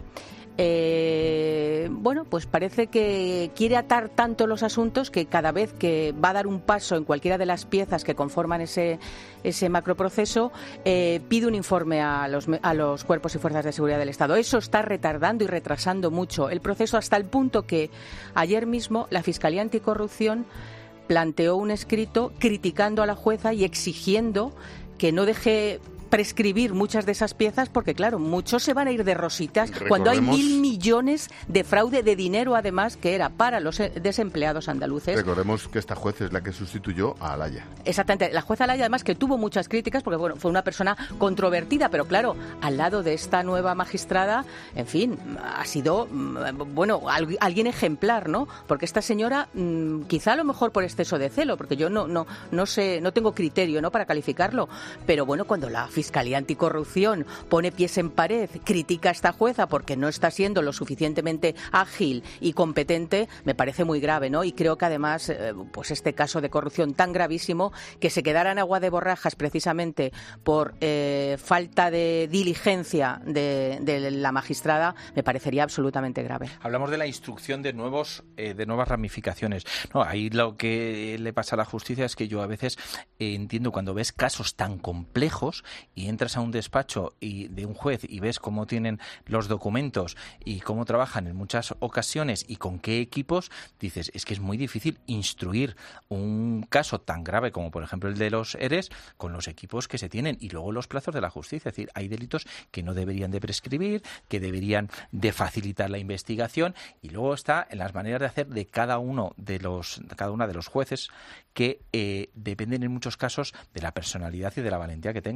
bueno, pues parece que quiere atar tanto los asuntos que cada vez que va a dar un paso en cualquiera de las piezas que conforman ese macroproceso, pide un informe a los cuerpos y fuerzas de seguridad del Estado. Eso está retardando y retrasando mucho el proceso hasta el punto que ayer mismo la Fiscalía Anticorrupción planteó un escrito criticando a la jueza y exigiendo que no deje prescribir muchas de esas piezas porque, claro, muchos se van a ir de rositas cuando hay 1.000 millones de fraude de dinero, además, que era para los desempleados andaluces. Recordemos que esta juez es la que sustituyó a Alaya. Exactamente. La jueza Alaya, además, que tuvo muchas críticas porque, bueno, fue una persona controvertida, pero, claro, al lado de esta nueva magistrada, en fin, ha sido, bueno, alguien ejemplar, ¿no? Porque esta señora, quizá a lo mejor por exceso de celo, porque yo no sé, no tengo criterio, ¿no?, para calificarlo, pero, bueno, cuando la Fiscalía Anticorrupción pone pies en pared, critica a esta jueza porque no está siendo lo suficientemente ágil y competente, me parece muy grave, ¿no? Y creo que además, pues este caso de corrupción tan gravísimo, que se quedara en agua de borrajas precisamente por falta de diligencia de la magistrada, me parecería absolutamente grave. Hablamos de la instrucción de nuevas ramificaciones. No, ahí lo que le pasa a la justicia es que yo a veces entiendo cuando ves casos tan complejos y entras a un despacho de un juez y ves cómo tienen los documentos y cómo trabajan en muchas ocasiones y con qué equipos, dices, es que es muy difícil instruir un caso tan grave como por ejemplo el de los ERES con los equipos que se tienen y luego los plazos de la justicia. Es decir, hay delitos que no deberían de prescribir, que deberían de facilitar la investigación y luego está en las maneras de hacer de cada una de los jueces que dependen en muchos casos de la personalidad y de la valentía que tengan, porque para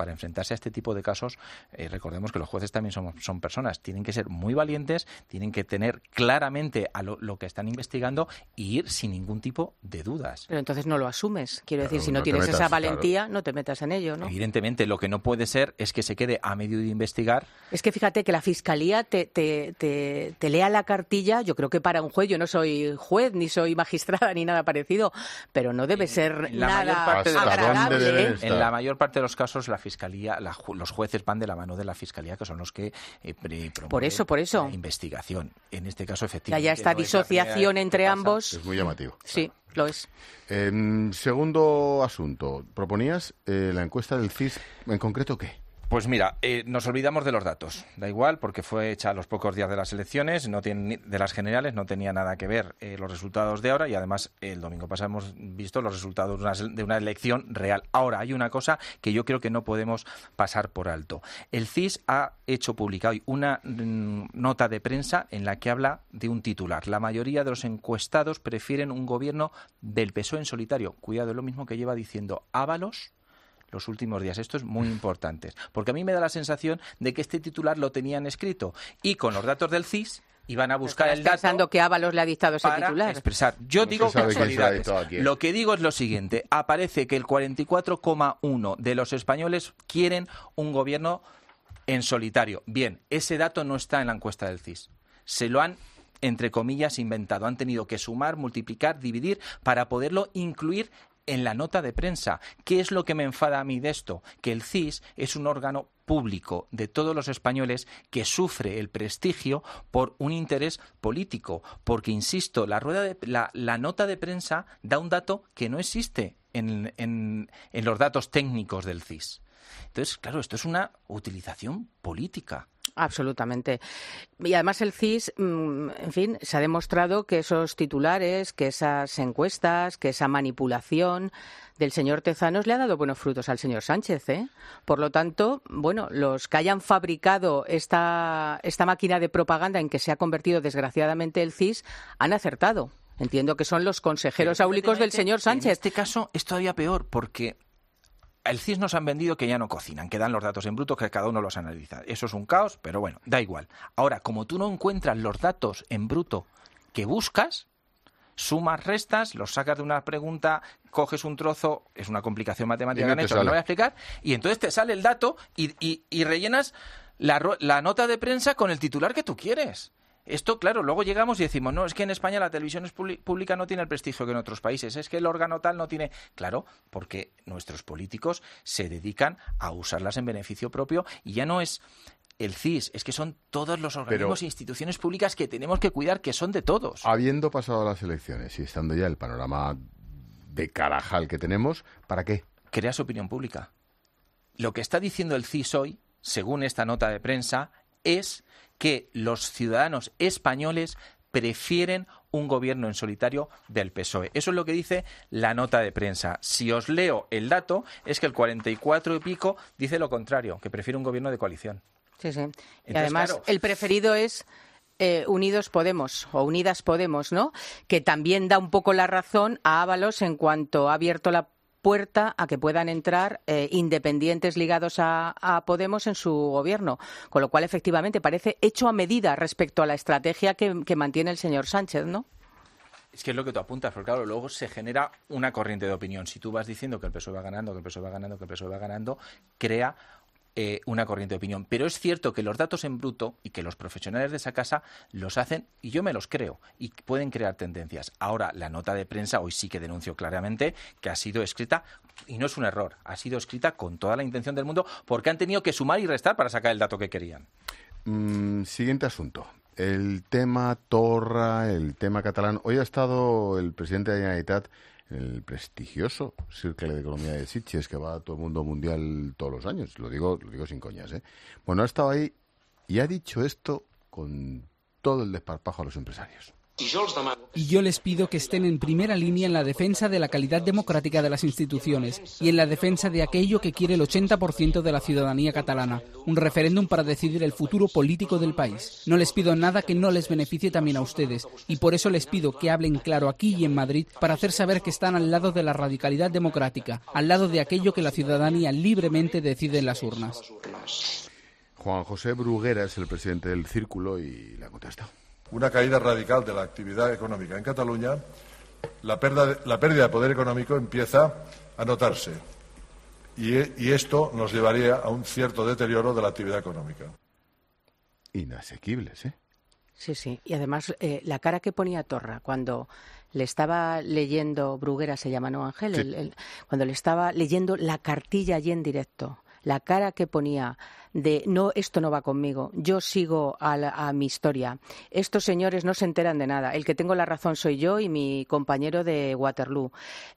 para enfrentarse a este tipo de casos, recordemos que los jueces también son personas, tienen que ser muy valientes, tienen que tener claramente a lo que están investigando y ir sin ningún tipo de dudas. Pero entonces no lo asumes. Quiero decir, si no tienes esa valentía, no te metas en ello, ¿no? Evidentemente, lo que no puede ser es que se quede a medio de investigar. Es que fíjate que la Fiscalía te lea la cartilla, yo creo que para un juez, yo no soy juez, ni soy magistrada, ni nada parecido, pero no debe ser nada agradable. En la mayor parte de los casos, la Fiscalía, los jueces van de la mano de la Fiscalía, que son los que promueven por eso. la investigación. En este caso, efectivamente. Ya esta disociación entre ambos. Es muy llamativo. Sí, lo es. Segundo asunto. Proponías la encuesta del CIS, ¿en concreto qué? Pues mira, nos olvidamos de los datos. Da igual, porque fue hecha a los pocos días de las elecciones, de las generales, no tenía nada que ver los resultados de ahora y además el domingo pasado hemos visto los resultados de una elección real. Ahora, hay una cosa que yo creo que no podemos pasar por alto. El CIS ha hecho pública hoy una nota de prensa en la que habla de un titular. La mayoría de los encuestados prefieren un gobierno del PSOE en solitario. Cuidado, es lo mismo que lleva diciendo Ábalos los últimos días. Esto es muy importante, porque a mí me da la sensación de que este titular lo tenían escrito y con los datos del CIS iban a buscar el dato pensando que Ábalos le ha dictado ese para titular. Expresar. Yo digo casualidades. Lo que digo es lo siguiente. Aparece que el 44,1% de los españoles quieren un gobierno en solitario. Bien, ese dato no está en la encuesta del CIS. Se lo han, entre comillas, inventado. Han tenido que sumar, multiplicar, dividir para poderlo incluir en la nota de prensa. ¿Qué es lo que me enfada a mí de esto? Que el CIS es un órgano público de todos los españoles que sufre el prestigio por un interés político. Porque, insisto, la nota de prensa da un dato que no existe en los datos técnicos del CIS. Entonces, claro, esto es una utilización política. Absolutamente. Y además el CIS, en fin, se ha demostrado que esos titulares, que esas encuestas, que esa manipulación del señor Tezanos le ha dado buenos frutos al señor Sánchez, ¿eh? Por lo tanto, bueno, los que hayan fabricado esta máquina de propaganda en que se ha convertido desgraciadamente el CIS han acertado. Entiendo que son los consejeros áulicos del señor Sánchez. En este caso es todavía peor porque el CIS nos han vendido que ya no cocinan, que dan los datos en bruto, que cada uno los analiza. Eso es un caos, pero bueno, da igual. Ahora, como tú no encuentras los datos en bruto que buscas, sumas, restas, los sacas de una pregunta, coges un trozo, es una complicación matemática que han hecho, que no voy a explicar, y entonces te sale el dato y rellenas la nota de prensa con el titular que tú quieres. Esto, claro, luego llegamos y decimos, no, es que en España la televisión pública no tiene el prestigio que en otros países, es que el órgano tal no tiene... Claro, porque nuestros políticos se dedican a usarlas en beneficio propio y ya no es el CIS, es que son todos los organismos e instituciones públicas que tenemos que cuidar, que son de todos. Habiendo pasado las elecciones y estando ya el panorama de carajal que tenemos, ¿para qué? Creas opinión pública. Lo que está diciendo el CIS hoy, según esta nota de prensa, es que los ciudadanos españoles prefieren un gobierno en solitario del PSOE. Eso es lo que dice la nota de prensa. Si os leo el dato, es que el 44 y pico dice lo contrario, que prefiere un gobierno de coalición. Sí, sí. Entonces, y además, claro, el preferido es Unidos Podemos o Unidas Podemos, ¿no? Que también da un poco la razón a Ábalos en cuanto ha abierto la puerta a que puedan entrar independientes ligados a Podemos en su gobierno, con lo cual efectivamente parece hecho a medida respecto a la estrategia que mantiene el señor Sánchez, ¿no? Es que es lo que tú apuntas, porque claro, luego se genera una corriente de opinión. Si tú vas diciendo que el PSOE va ganando, que el PSOE va ganando, que el PSOE va ganando, crea una corriente de opinión. Pero es cierto que los datos en bruto y que los profesionales de esa casa los hacen, y yo me los creo, y pueden crear tendencias. Ahora, la nota de prensa hoy sí que denunció claramente que ha sido escrita, y no es un error, ha sido escrita con toda la intención del mundo, porque han tenido que sumar y restar para sacar el dato que querían. Siguiente asunto. El tema Torra, el tema catalán. Hoy ha estado el presidente de la Generalitat en el prestigioso Cercle de Economía de Sitges, que va a todo el mundo mundial todos los años. Lo digo sin coñas, ¿eh? Bueno, ha estado ahí y ha dicho esto con todo el desparpajo a los empresarios. Y yo les pido que estén en primera línea en la defensa de la calidad democrática de las instituciones y en la defensa de aquello que quiere el 80% de la ciudadanía catalana, un referéndum para decidir el futuro político del país. No les pido nada que no les beneficie también a ustedes, y por eso les pido que hablen claro aquí y en Madrid para hacer saber que están al lado de la radicalidad democrática, al lado de aquello que la ciudadanía libremente decide en las urnas. Juan José Bruguera es el presidente del Círculo y le ha contestado. Una caída radical de la actividad económica en Cataluña, la pérdida de poder económico empieza a notarse y esto nos llevaría a un cierto deterioro de la actividad económica. Inasequibles, ¿eh? Sí, sí. Y además, la cara que ponía Torra cuando le estaba leyendo, Bruguera se llama, ¿no, Ángel? Sí. Cuando le estaba leyendo la cartilla allí en directo, la cara que ponía de no, esto no va conmigo, yo sigo a mi historia, estos señores no se enteran de nada, el que tengo la razón soy yo y mi compañero de Waterloo,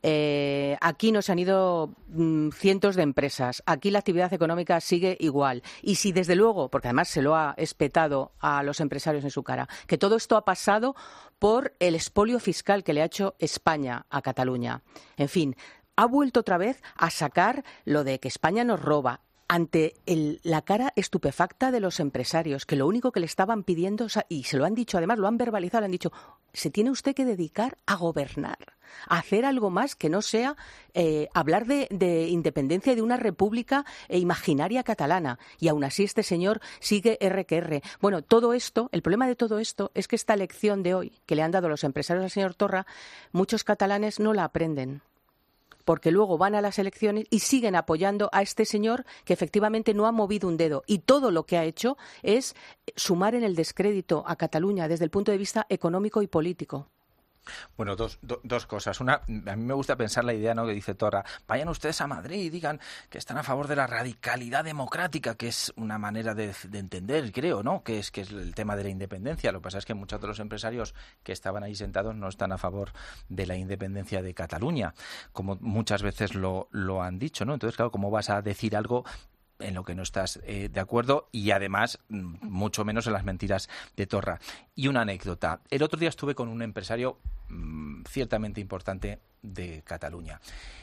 aquí nos han ido cientos de empresas, aquí la actividad económica sigue igual, y si desde luego, porque además se lo ha espetado a los empresarios en su cara, que todo esto ha pasado por el expolio fiscal que le ha hecho España a Cataluña, en fin, ha vuelto otra vez a sacar lo de que España nos roba ante la cara estupefacta de los empresarios, que lo único que le estaban pidiendo, y se lo han dicho, además lo han verbalizado, le han dicho, se tiene usted que dedicar a gobernar, a hacer algo más que no sea hablar de independencia y de una república imaginaria catalana. Y aún así este señor sigue R que R. Bueno, todo esto, el problema de todo esto es que esta lección de hoy que le han dado los empresarios al señor Torra, muchos catalanes no la aprenden, porque luego van a las elecciones y siguen apoyando a este señor que efectivamente no ha movido un dedo. Y todo lo que ha hecho es sumar en el descrédito a Cataluña desde el punto de vista económico y político. Bueno, dos cosas. Una, a mí me gusta pensar la idea, ¿no?, que dice Torra, vayan ustedes a Madrid y digan que están a favor de la radicalidad democrática, que es una manera de entender, creo, ¿no?, que es el tema de la independencia. Lo que pasa es que muchos de los empresarios que estaban ahí sentados no están a favor de la independencia de Cataluña, como muchas veces lo han dicho, ¿no? Entonces, claro, ¿cómo vas a decir algo en lo que no estás de acuerdo? Y además, mucho menos en las mentiras de Torra. Y una anécdota. El otro día estuve con un empresario ciertamente importante de Cataluña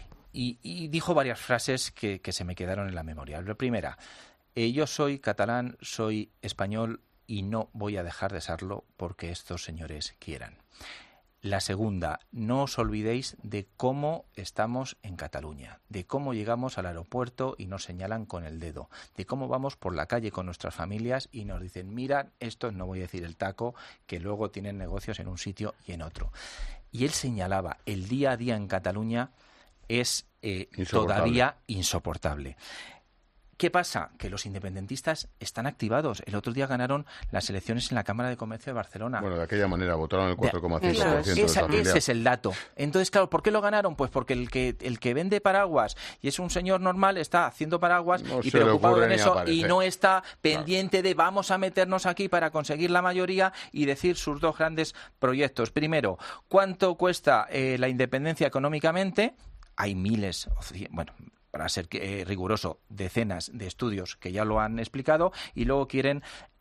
y dijo varias frases que se me quedaron en la memoria. La primera, yo soy catalán, soy español y no voy a dejar de serlo porque estos señores quieran. La segunda, no os olvidéis de cómo estamos en Cataluña, de cómo llegamos al aeropuerto y nos señalan con el dedo, de cómo vamos por la calle con nuestras familias y nos dicen, mira, estos, no voy a decir el taco, que luego tienen negocios en un sitio y en otro. Y él señalaba, el día a día en Cataluña es todavía insoportable. ¿Qué pasa? Que los independentistas están activados. El otro día ganaron las elecciones en la Cámara de Comercio de Barcelona. Bueno, de aquella manera votaron el 4,5% de esa familia. Ese es el dato. Entonces, claro, ¿por qué lo ganaron? Pues porque el que vende paraguas y es un señor normal está haciendo paraguas y preocupado en eso y no está pendiente de vamos a meternos aquí para conseguir la mayoría y decir sus dos grandes proyectos. Primero, ¿cuánto cuesta la independencia económicamente? Hay miles, bueno, para ser riguroso, decenas de estudios que ya lo han explicado, y luego quieren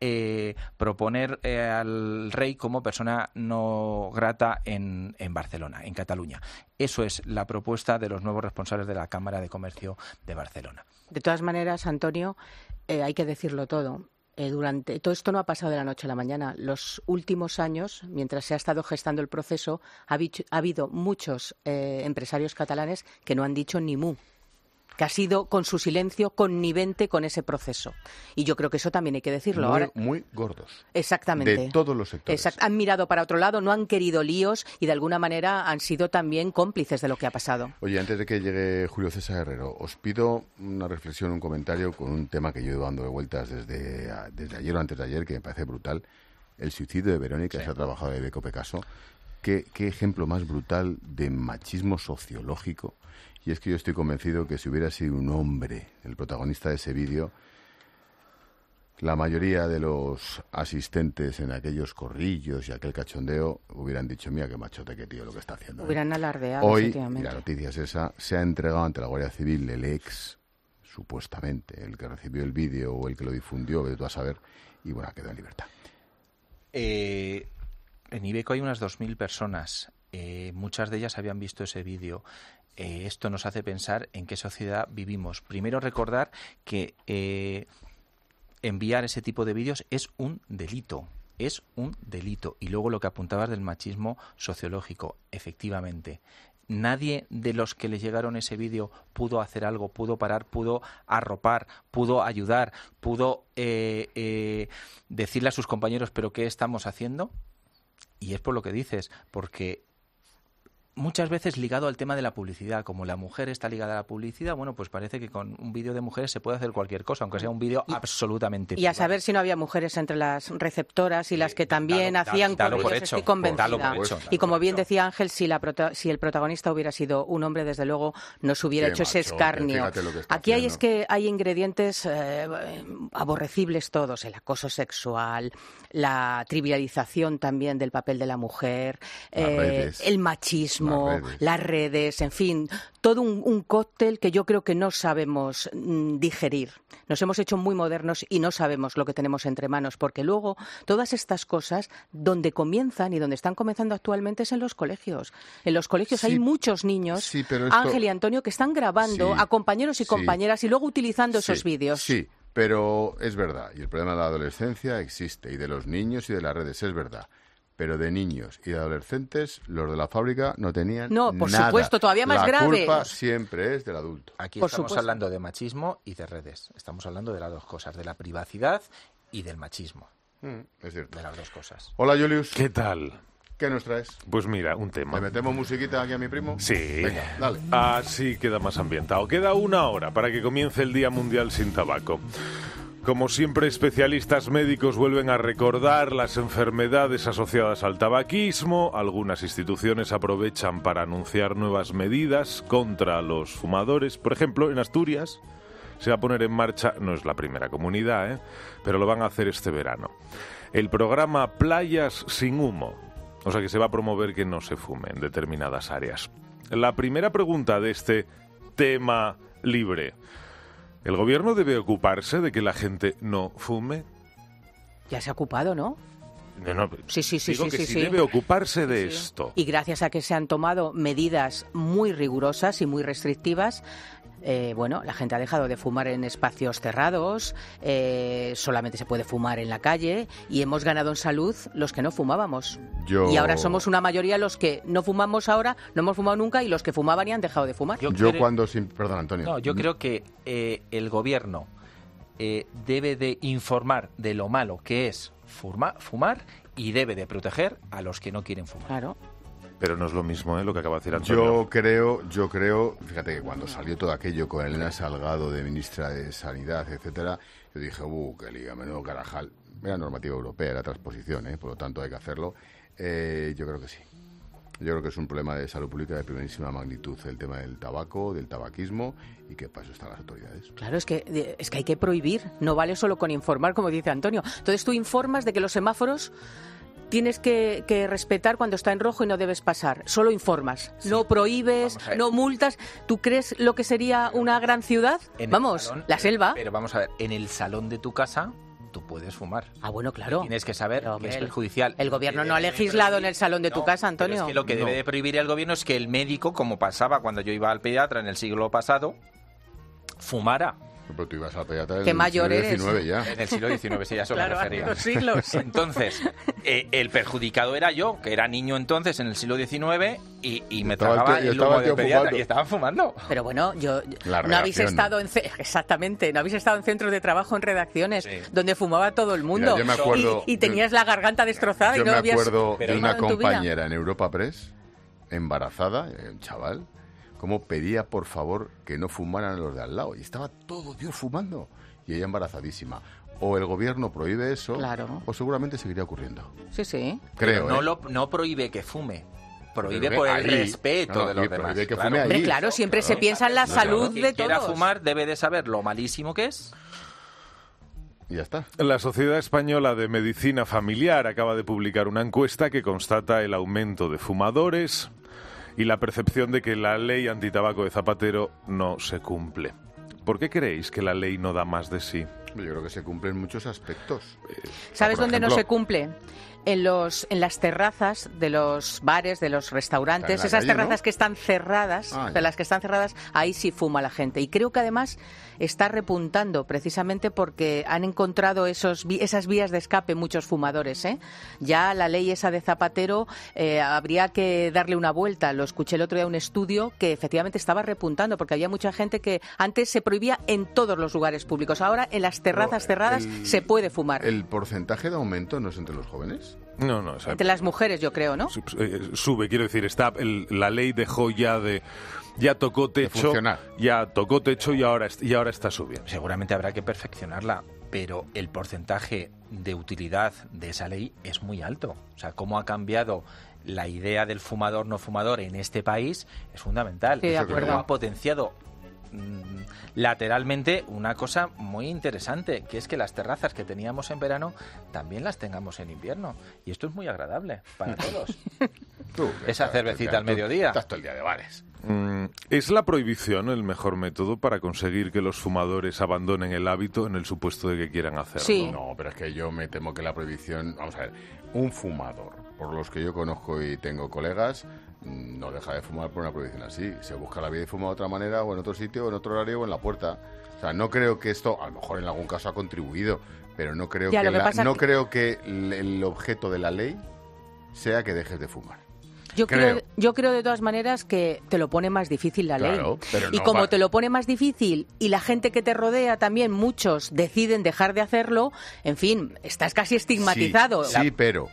proponer al rey como persona no grata en Barcelona, en Cataluña. Eso es la propuesta de los nuevos responsables de la Cámara de Comercio de Barcelona. De todas maneras, Antonio, hay que decirlo todo. Durante todo esto no ha pasado de la noche a la mañana. Los últimos años, mientras se ha estado gestando el proceso, ha habido muchos empresarios catalanes que no han dicho ni mu, que ha sido con su silencio connivente con ese proceso. Y yo creo que eso también hay que decirlo. Muy gordos. Exactamente. De todos los sectores. Han mirado para otro lado, no han querido líos y de alguna manera han sido también cómplices de lo que ha pasado. Oye, antes de que llegue Julio César Herrero, os pido una reflexión, un comentario con un tema que yo he ido dando de vueltas desde ayer o antes de ayer, que me parece brutal. El suicidio de Verónica, esa trabajadora de Beco Pecaso. ¿Qué ejemplo más brutal de machismo sociológico? Y es que yo estoy convencido que si hubiera sido un hombre el protagonista de ese vídeo, la mayoría de los asistentes en aquellos corrillos y aquel cachondeo hubieran dicho, mira qué machote, qué tío lo que está haciendo. Hubieran alardeado, hoy, efectivamente. Y la noticia es esa, se ha entregado ante la Guardia Civil el ex, supuestamente, el que recibió el vídeo o el que lo difundió, vete tú a saber, y bueno, quedó en libertad. En Iveco hay unas 2.000 personas. Muchas de ellas habían visto ese vídeo. Esto nos hace pensar en qué sociedad vivimos. Primero, recordar que enviar ese tipo de vídeos es un delito. Es un delito. Y luego lo que apuntabas del machismo sociológico. Efectivamente, nadie de los que les llegaron ese vídeo pudo hacer algo, pudo parar, pudo arropar, pudo ayudar, pudo decirle a sus compañeros, ¿pero qué estamos haciendo? Y es por lo que dices, porque muchas veces ligado al tema de la publicidad, como la mujer está ligada a la publicidad, bueno, pues parece que con un vídeo de mujeres se puede hacer cualquier cosa, aunque sea un vídeo absolutamente Y a saber si no había mujeres entre las receptoras y las que también hacían corridos, estoy convencida. Y como bien decía Ángel, si el protagonista hubiera sido un hombre, desde luego no se hubiera hecho ese escarnio. Aquí hay ingredientes aborrecibles todos, el acoso sexual, la trivialización también del papel de la mujer, el machismo, las redes, en fin, todo un cóctel que yo creo que no sabemos digerir. Nos hemos hecho muy modernos y no sabemos lo que tenemos entre manos, porque luego todas estas cosas, donde comienzan y donde están comenzando actualmente es en los colegios. En los colegios hay muchos niños, Ángel y Antonio, que están grabando a compañeros y compañeras y luego utilizando esos vídeos. Sí, pero es verdad, y el problema de la adolescencia existe, y de los niños y de las redes, es verdad. Pero de niños y de adolescentes, los de la fábrica no tenían nada. No, por supuesto, todavía más grave. La culpa siempre es del adulto. Aquí estamos hablando de machismo y de redes. Estamos hablando de las dos cosas, de la privacidad y del machismo. Es cierto. De las dos cosas. Hola, Julius. ¿Qué tal? ¿Qué nos traes? Pues mira, un tema. ¿Le metemos musiquita aquí a mi primo? Sí. Venga, dale. Así queda más ambientado. Queda 1 hora para que comience el Día Mundial sin Tabaco. Como siempre, especialistas médicos vuelven a recordar las enfermedades asociadas al tabaquismo. Algunas instituciones aprovechan para anunciar nuevas medidas contra los fumadores. Por ejemplo, en Asturias se va a poner en marcha, no es la primera comunidad, pero lo van a hacer este verano, el programa Playas sin Humo. O sea que se va a promover que no se fume en determinadas áreas. La primera pregunta de este tema libre: ¿el gobierno debe ocuparse de que la gente no fume? Ya se ha ocupado, ¿no? No, sí. Digo que sí debe ocuparse de esto. Y gracias a que se han tomado medidas muy rigurosas y muy restrictivas, la gente ha dejado de fumar en espacios cerrados, solamente se puede fumar en la calle, y hemos ganado en salud los que no fumábamos. Y ahora somos una mayoría los que no fumamos ahora, no hemos fumado nunca, y los que fumaban y han dejado de fumar. Perdón, Antonio. No, yo creo que el gobierno debe de informar de lo malo que es fumar y debe de proteger a los que no quieren fumar. Claro. Pero no es lo mismo, lo que acaba de decir Antonio. Yo creo, fíjate que cuando salió todo aquello con Elena Salgado de ministra de Sanidad, etcétera, yo dije, qué liga, menudo carajal. Era normativa europea, era transposición, por lo tanto hay que hacerlo. Yo creo que sí. Yo creo que es un problema de salud pública de primerísima magnitud, el tema del tabaco, del tabaquismo, y que para eso están las autoridades. Claro, es que hay que prohibir, no vale solo con informar, como dice Antonio. Entonces tú informas de que los semáforos tienes que respetar cuando está en rojo y no debes pasar. Solo informas, no prohíbes, no multas. ¿Tú crees lo que sería una gran ciudad? La selva. Pero vamos a ver, en el salón de tu casa tú puedes fumar. Ah, bueno, claro. Tienes que saber que es perjudicial. El gobierno no ha legislado en el salón de tu casa, Antonio. Pero es que lo que debe de prohibir el gobierno es que el médico, como pasaba cuando yo iba al pediatra en el siglo pasado, fumara. Pero tú ibas al pediatra en el siglo XIX ya. En el siglo XIX, sí, ya eso claro, me refería. hace 2 siglos. Entonces, el perjudicado era yo, que era niño entonces en el siglo XIX y me tragaba el humo del pediatra y estaban fumando. Pero bueno, no habéis estado exactamente, no habéis estado en centros de trabajo, en redacciones, donde fumaba todo el mundo. Mira, yo me acuerdo y tenías la garganta destrozada. Yo y no me habías acuerdo de una compañera en Europa Press, embarazada, un chaval, cómo pedía por favor que no fumaran los de al lado, y estaba todo Dios fumando, y ella embarazadísima. O el gobierno prohíbe eso, claro, o seguramente seguiría ocurriendo. Sí. Creo. No prohíbe que fume, prohíbe por el respeto de los demás. Que fume allí. Hombre, claro, siempre se piensa en la salud de todos. Quien quiera fumar debe de saber lo malísimo que es. Y ya está. La Sociedad Española de Medicina Familiar acaba de publicar una encuesta que constata el aumento de fumadores y la percepción de que la ley antitabaco de Zapatero no se cumple. ¿Por qué creéis que la ley no da más de sí? Yo creo que se cumple en muchos aspectos. ¿Sabes dónde no se cumple? en las terrazas de los bares, de los restaurantes, esas calle, terrazas ¿no? que están cerradas, de las que están cerradas, ahí sí fuma la gente. Y creo que además está repuntando precisamente porque han encontrado esas vías de escape muchos fumadores, ¿eh? Ya la ley esa de Zapatero habría que darle una vuelta. Lo escuché el otro día un estudio que efectivamente estaba repuntando porque había mucha gente que antes se prohibía en todos los lugares públicos. Ahora en las terrazas cerradas se puede fumar. ¿El porcentaje de aumento no es entre los jóvenes? No, o sea, entre las mujeres, yo creo, ¿no? Sube, quiero decir, la ley dejó ya tocó techo, y ahora está subiendo. Seguramente habrá que perfeccionarla, pero el porcentaje de utilidad de esa ley es muy alto. O sea, cómo ha cambiado la idea del fumador no fumador en este país es fundamental. Sí, de acuerdo. Ha potenciado lateralmente una cosa muy interesante, que es que las terrazas que teníamos en verano también las tengamos en invierno. Y esto es muy agradable para todos. Esa cervecita al mediodía. Estás todo el día de bares. ¿Es la prohibición el mejor método para conseguir que los fumadores abandonen el hábito en el supuesto de que quieran hacerlo? Sí. No, pero es que yo me temo que la prohibición... Vamos a ver, un fumador, por los que yo conozco y tengo colegas, no deja de fumar por una prohibición así. Se busca la vida y fuma de otra manera, o en otro sitio, o en otro horario, o en la puerta. O sea, no creo que esto, a lo mejor en algún caso ha contribuido, pero no creo creo que el objeto de la ley sea que dejes de fumar. Yo creo de todas maneras que te lo pone más difícil la ley. Pero y como te lo pone más difícil y la gente que te rodea también, muchos deciden dejar de hacerlo, en fin, estás casi estigmatizado. Sí, pero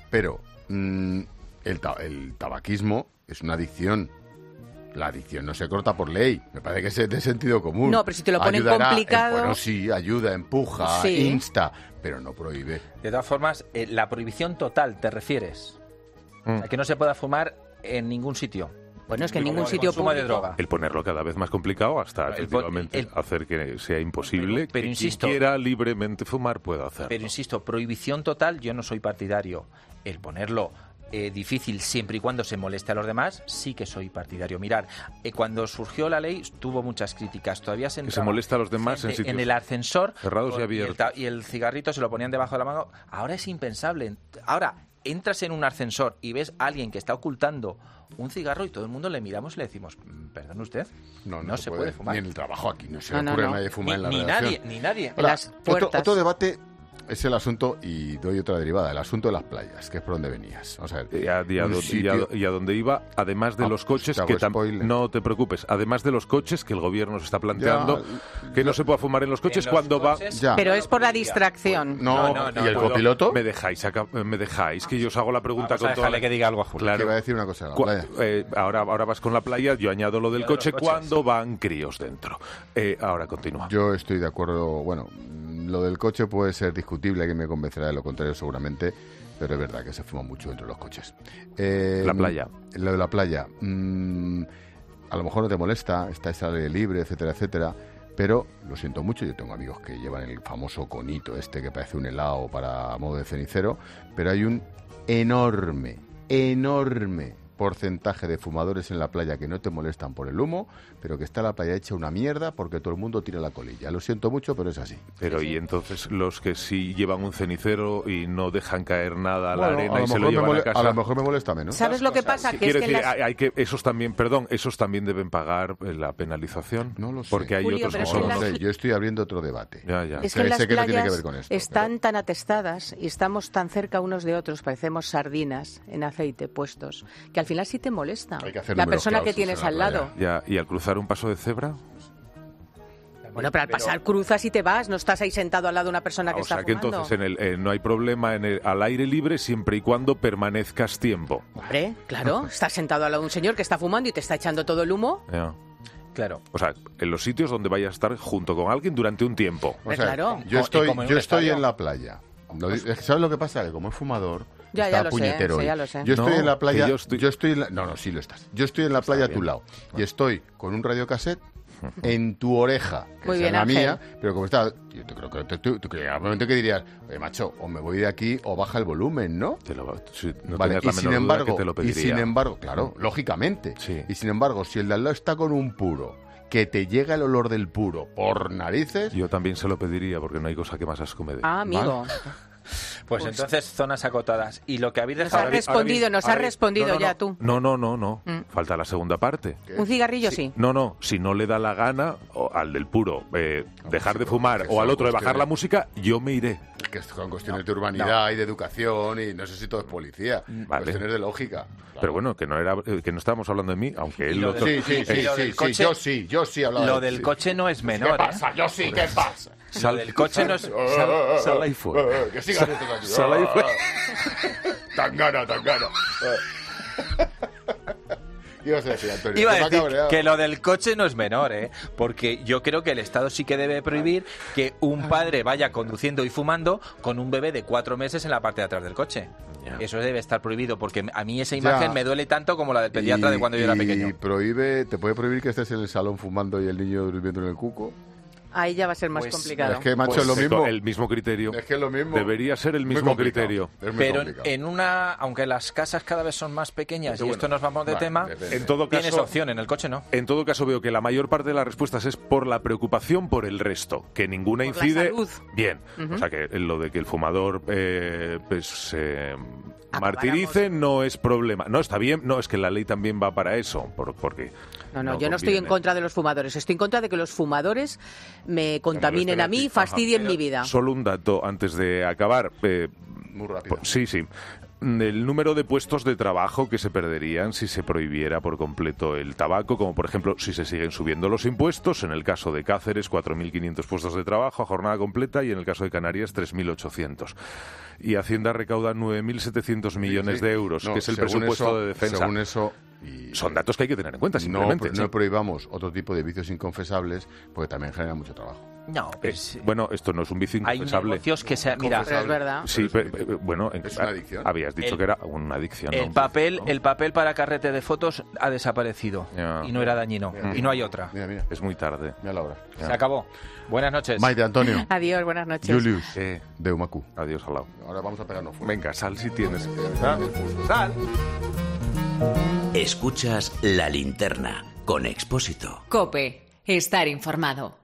el tabaquismo es una adicción. La adicción no se corta por ley. Me parece que es de sentido común. No, pero si te lo ponen complicado... Bueno, sí, ayuda, empuja, insta, pero no prohíbe. De todas formas, la prohibición total, ¿te refieres? A que no se pueda fumar en ningún sitio. Bueno, es que en ningún sitio público. De droga. El ponerlo cada vez más complicado hasta efectivamente hacer que sea imposible pero que insisto, quien quiera libremente fumar pueda hacerlo. Pero insisto, prohibición total yo no soy partidario. El ponerlo difícil siempre y cuando se moleste a los demás, sí que soy partidario. Mirad, cuando surgió la ley tuvo muchas críticas. Todavía se molesta a los demás en sitios el ascensor cerrados y abiertos. Y el cigarrito se lo ponían debajo de la mano. Ahora es impensable. Ahora entras en un ascensor y ves a alguien que está ocultando un cigarro y todo el mundo le miramos y le decimos, ¿perdone usted? No se puede fumar. Ni en el trabajo aquí, no se le ocurre a nadie fumar en la redacción. Ni nadie. Ahora, las puertas. Otro debate es el asunto, y doy otra derivada, el asunto de las playas, que es por donde venías. O sea, y a donde iba, además de los coches, no te preocupes, además de los coches que el gobierno se está planteando, que no se pueda fumar en los coches cuando coches, va... Pero es por la distracción. ¿Y el copiloto? ¿Me dejáis que yo os hago la pregunta con toda que diga algo a Julio. Claro. Que iba a decir una cosa, la playa. Ahora vas con la playa, yo añado lo del coche cuando van críos dentro. Ahora continúa. Yo estoy de acuerdo, bueno, lo del coche puede ser discutible, alguien me convencerá de lo contrario seguramente, pero es verdad que se fuma mucho dentro de los coches. La playa. Lo de la playa, a lo mejor no te molesta, está esa aire libre, etcétera, etcétera, pero lo siento mucho, yo tengo amigos que llevan el famoso conito que parece un helado para modo de cenicero, pero hay un enorme porcentaje de fumadores en la playa que no te molestan por el humo, pero que está la playa hecha una mierda porque todo el mundo tira la colilla. Lo siento mucho, pero es así. Pero y entonces los que sí llevan un cenicero y no dejan caer nada a la arena y se lo llevan a casa. A lo mejor me molesta menos. ¿Sabes lo que pasa? Sí, quiero decir, esos también deben pagar la penalización. No lo sé. Porque hay Julio, otros que no son. lo sé. Yo estoy abriendo otro debate. Ya. Es que las sé que no tiene que playas ver con esto, están tan atestadas y estamos tan cerca unos de otros, parecemos sardinas en aceite puestos, que al final sí te molesta la persona que tienes al lado. Ya, y al cruzar un paso de cebra. Bueno, pero al pasar cruzas y te vas, no estás ahí sentado al lado de una persona que está fumando. O sea que entonces no hay problema al aire libre siempre y cuando permanezcas tiempo. Hombre, claro, estás sentado al lado de un señor que está fumando y te está echando todo el humo. Ya. Claro. O sea, en los sitios donde vayas a estar junto con alguien durante un tiempo. O sea, claro. Yo estoy en la playa. ¿Sabes lo que pasa? Que como es fumador, está puñetero. Ya lo sé. Yo estoy en la playa. No, sí lo estás. Yo estoy en la playa a tu lado. Y estoy con un radiocassette en tu oreja, que es la mía, pero como está, yo creo que tú al momento que dirías, oye, macho, o me voy de aquí o baja el volumen, ¿no? Vale, y sin embargo, claro, lógicamente. Sí. Y sin embargo, si el de al lado está con un puro, que te llega el olor del puro por narices... Yo también se lo pediría, porque no hay cosa que más asco me dé. Ah, amigo. Pues Pues entonces zonas acotadas. Y lo que habéis dejado... Nos has respondido ya tú. No. Falta la segunda parte. ¿Un cigarrillo sí? No. Si no le da la gana al del puro dejar de fumar o al otro de bajar la música, yo me iré. Que son cuestiones de urbanidad y de educación y no sé si todo es policía. Vale. Cuestiones de lógica. Claro. Pero bueno, que no estábamos hablando de mí, aunque él lo... Sí, yo sí hablaba. Lo del coche no es menor. ¿Qué pasa? Yo sí, ¿qué pasa? Lo del coche no es... Sal ahí fuera. Que sigan estos aquí. Sal ahí fuera. Tan gana. Iba a decir que lo del coche no es menor, porque yo creo que el Estado sí que debe prohibir que un padre vaya conduciendo y fumando con un bebé de 4 meses en la parte de atrás del coche. Eso debe estar prohibido, porque a mí esa imagen me duele tanto como la del pediatra de cuando yo era pequeño. ¿Y te puede prohibir que estés en el salón fumando y el niño durmiendo en el cuco? Ahí ya va a ser más complicado. Es que, macho, es lo mismo. El mismo criterio. Es que es lo mismo. Debería ser el mismo criterio. Pero aunque las casas cada vez son más pequeñas y esto nos vamos de tema, en todo caso, tienes opción, en el coche no. En todo caso veo que la mayor parte de las respuestas es por la preocupación por el resto, que ninguna por incide. La salud. Bien. O sea que lo de que el fumador martirice no es problema. No, está bien. No, es que la ley también va para eso. Porque No, yo no estoy en contra de los fumadores. Estoy en contra de que los fumadores me contaminen a mí, fastidien mi vida. Solo un dato antes de acabar. Muy rápido. Sí. El número de puestos de trabajo que se perderían si se prohibiera por completo el tabaco, como por ejemplo si se siguen subiendo los impuestos, en el caso de Cáceres 4.500 puestos de trabajo a jornada completa y en el caso de Canarias 3.800. Y Hacienda recauda 9.700 millones de euros, que es el presupuesto de defensa. Según eso... Son datos que hay que tener en cuenta, simplemente. No prohibamos otro tipo de vicios inconfesables, porque también genera mucho trabajo. No, bueno, esto no es un vicio inconfesable. Hay negocios que se... Mira, pero es verdad. Sí, bueno, es una adicción. Habías dicho que era una adicción. El papel para carrete de fotos ha desaparecido y no era dañino. Y no hay otra. Mira. Es muy tarde. Mira la hora. Se acabó. Buenas noches. Maite, Antonio. Adiós, buenas noches. Julius, de Umacu. Adiós, Alao. Ahora vamos a pegarnos fuego. Venga, sal si tienes. Sal. Escuchas La Linterna con Expósito. COPE. Estar informado.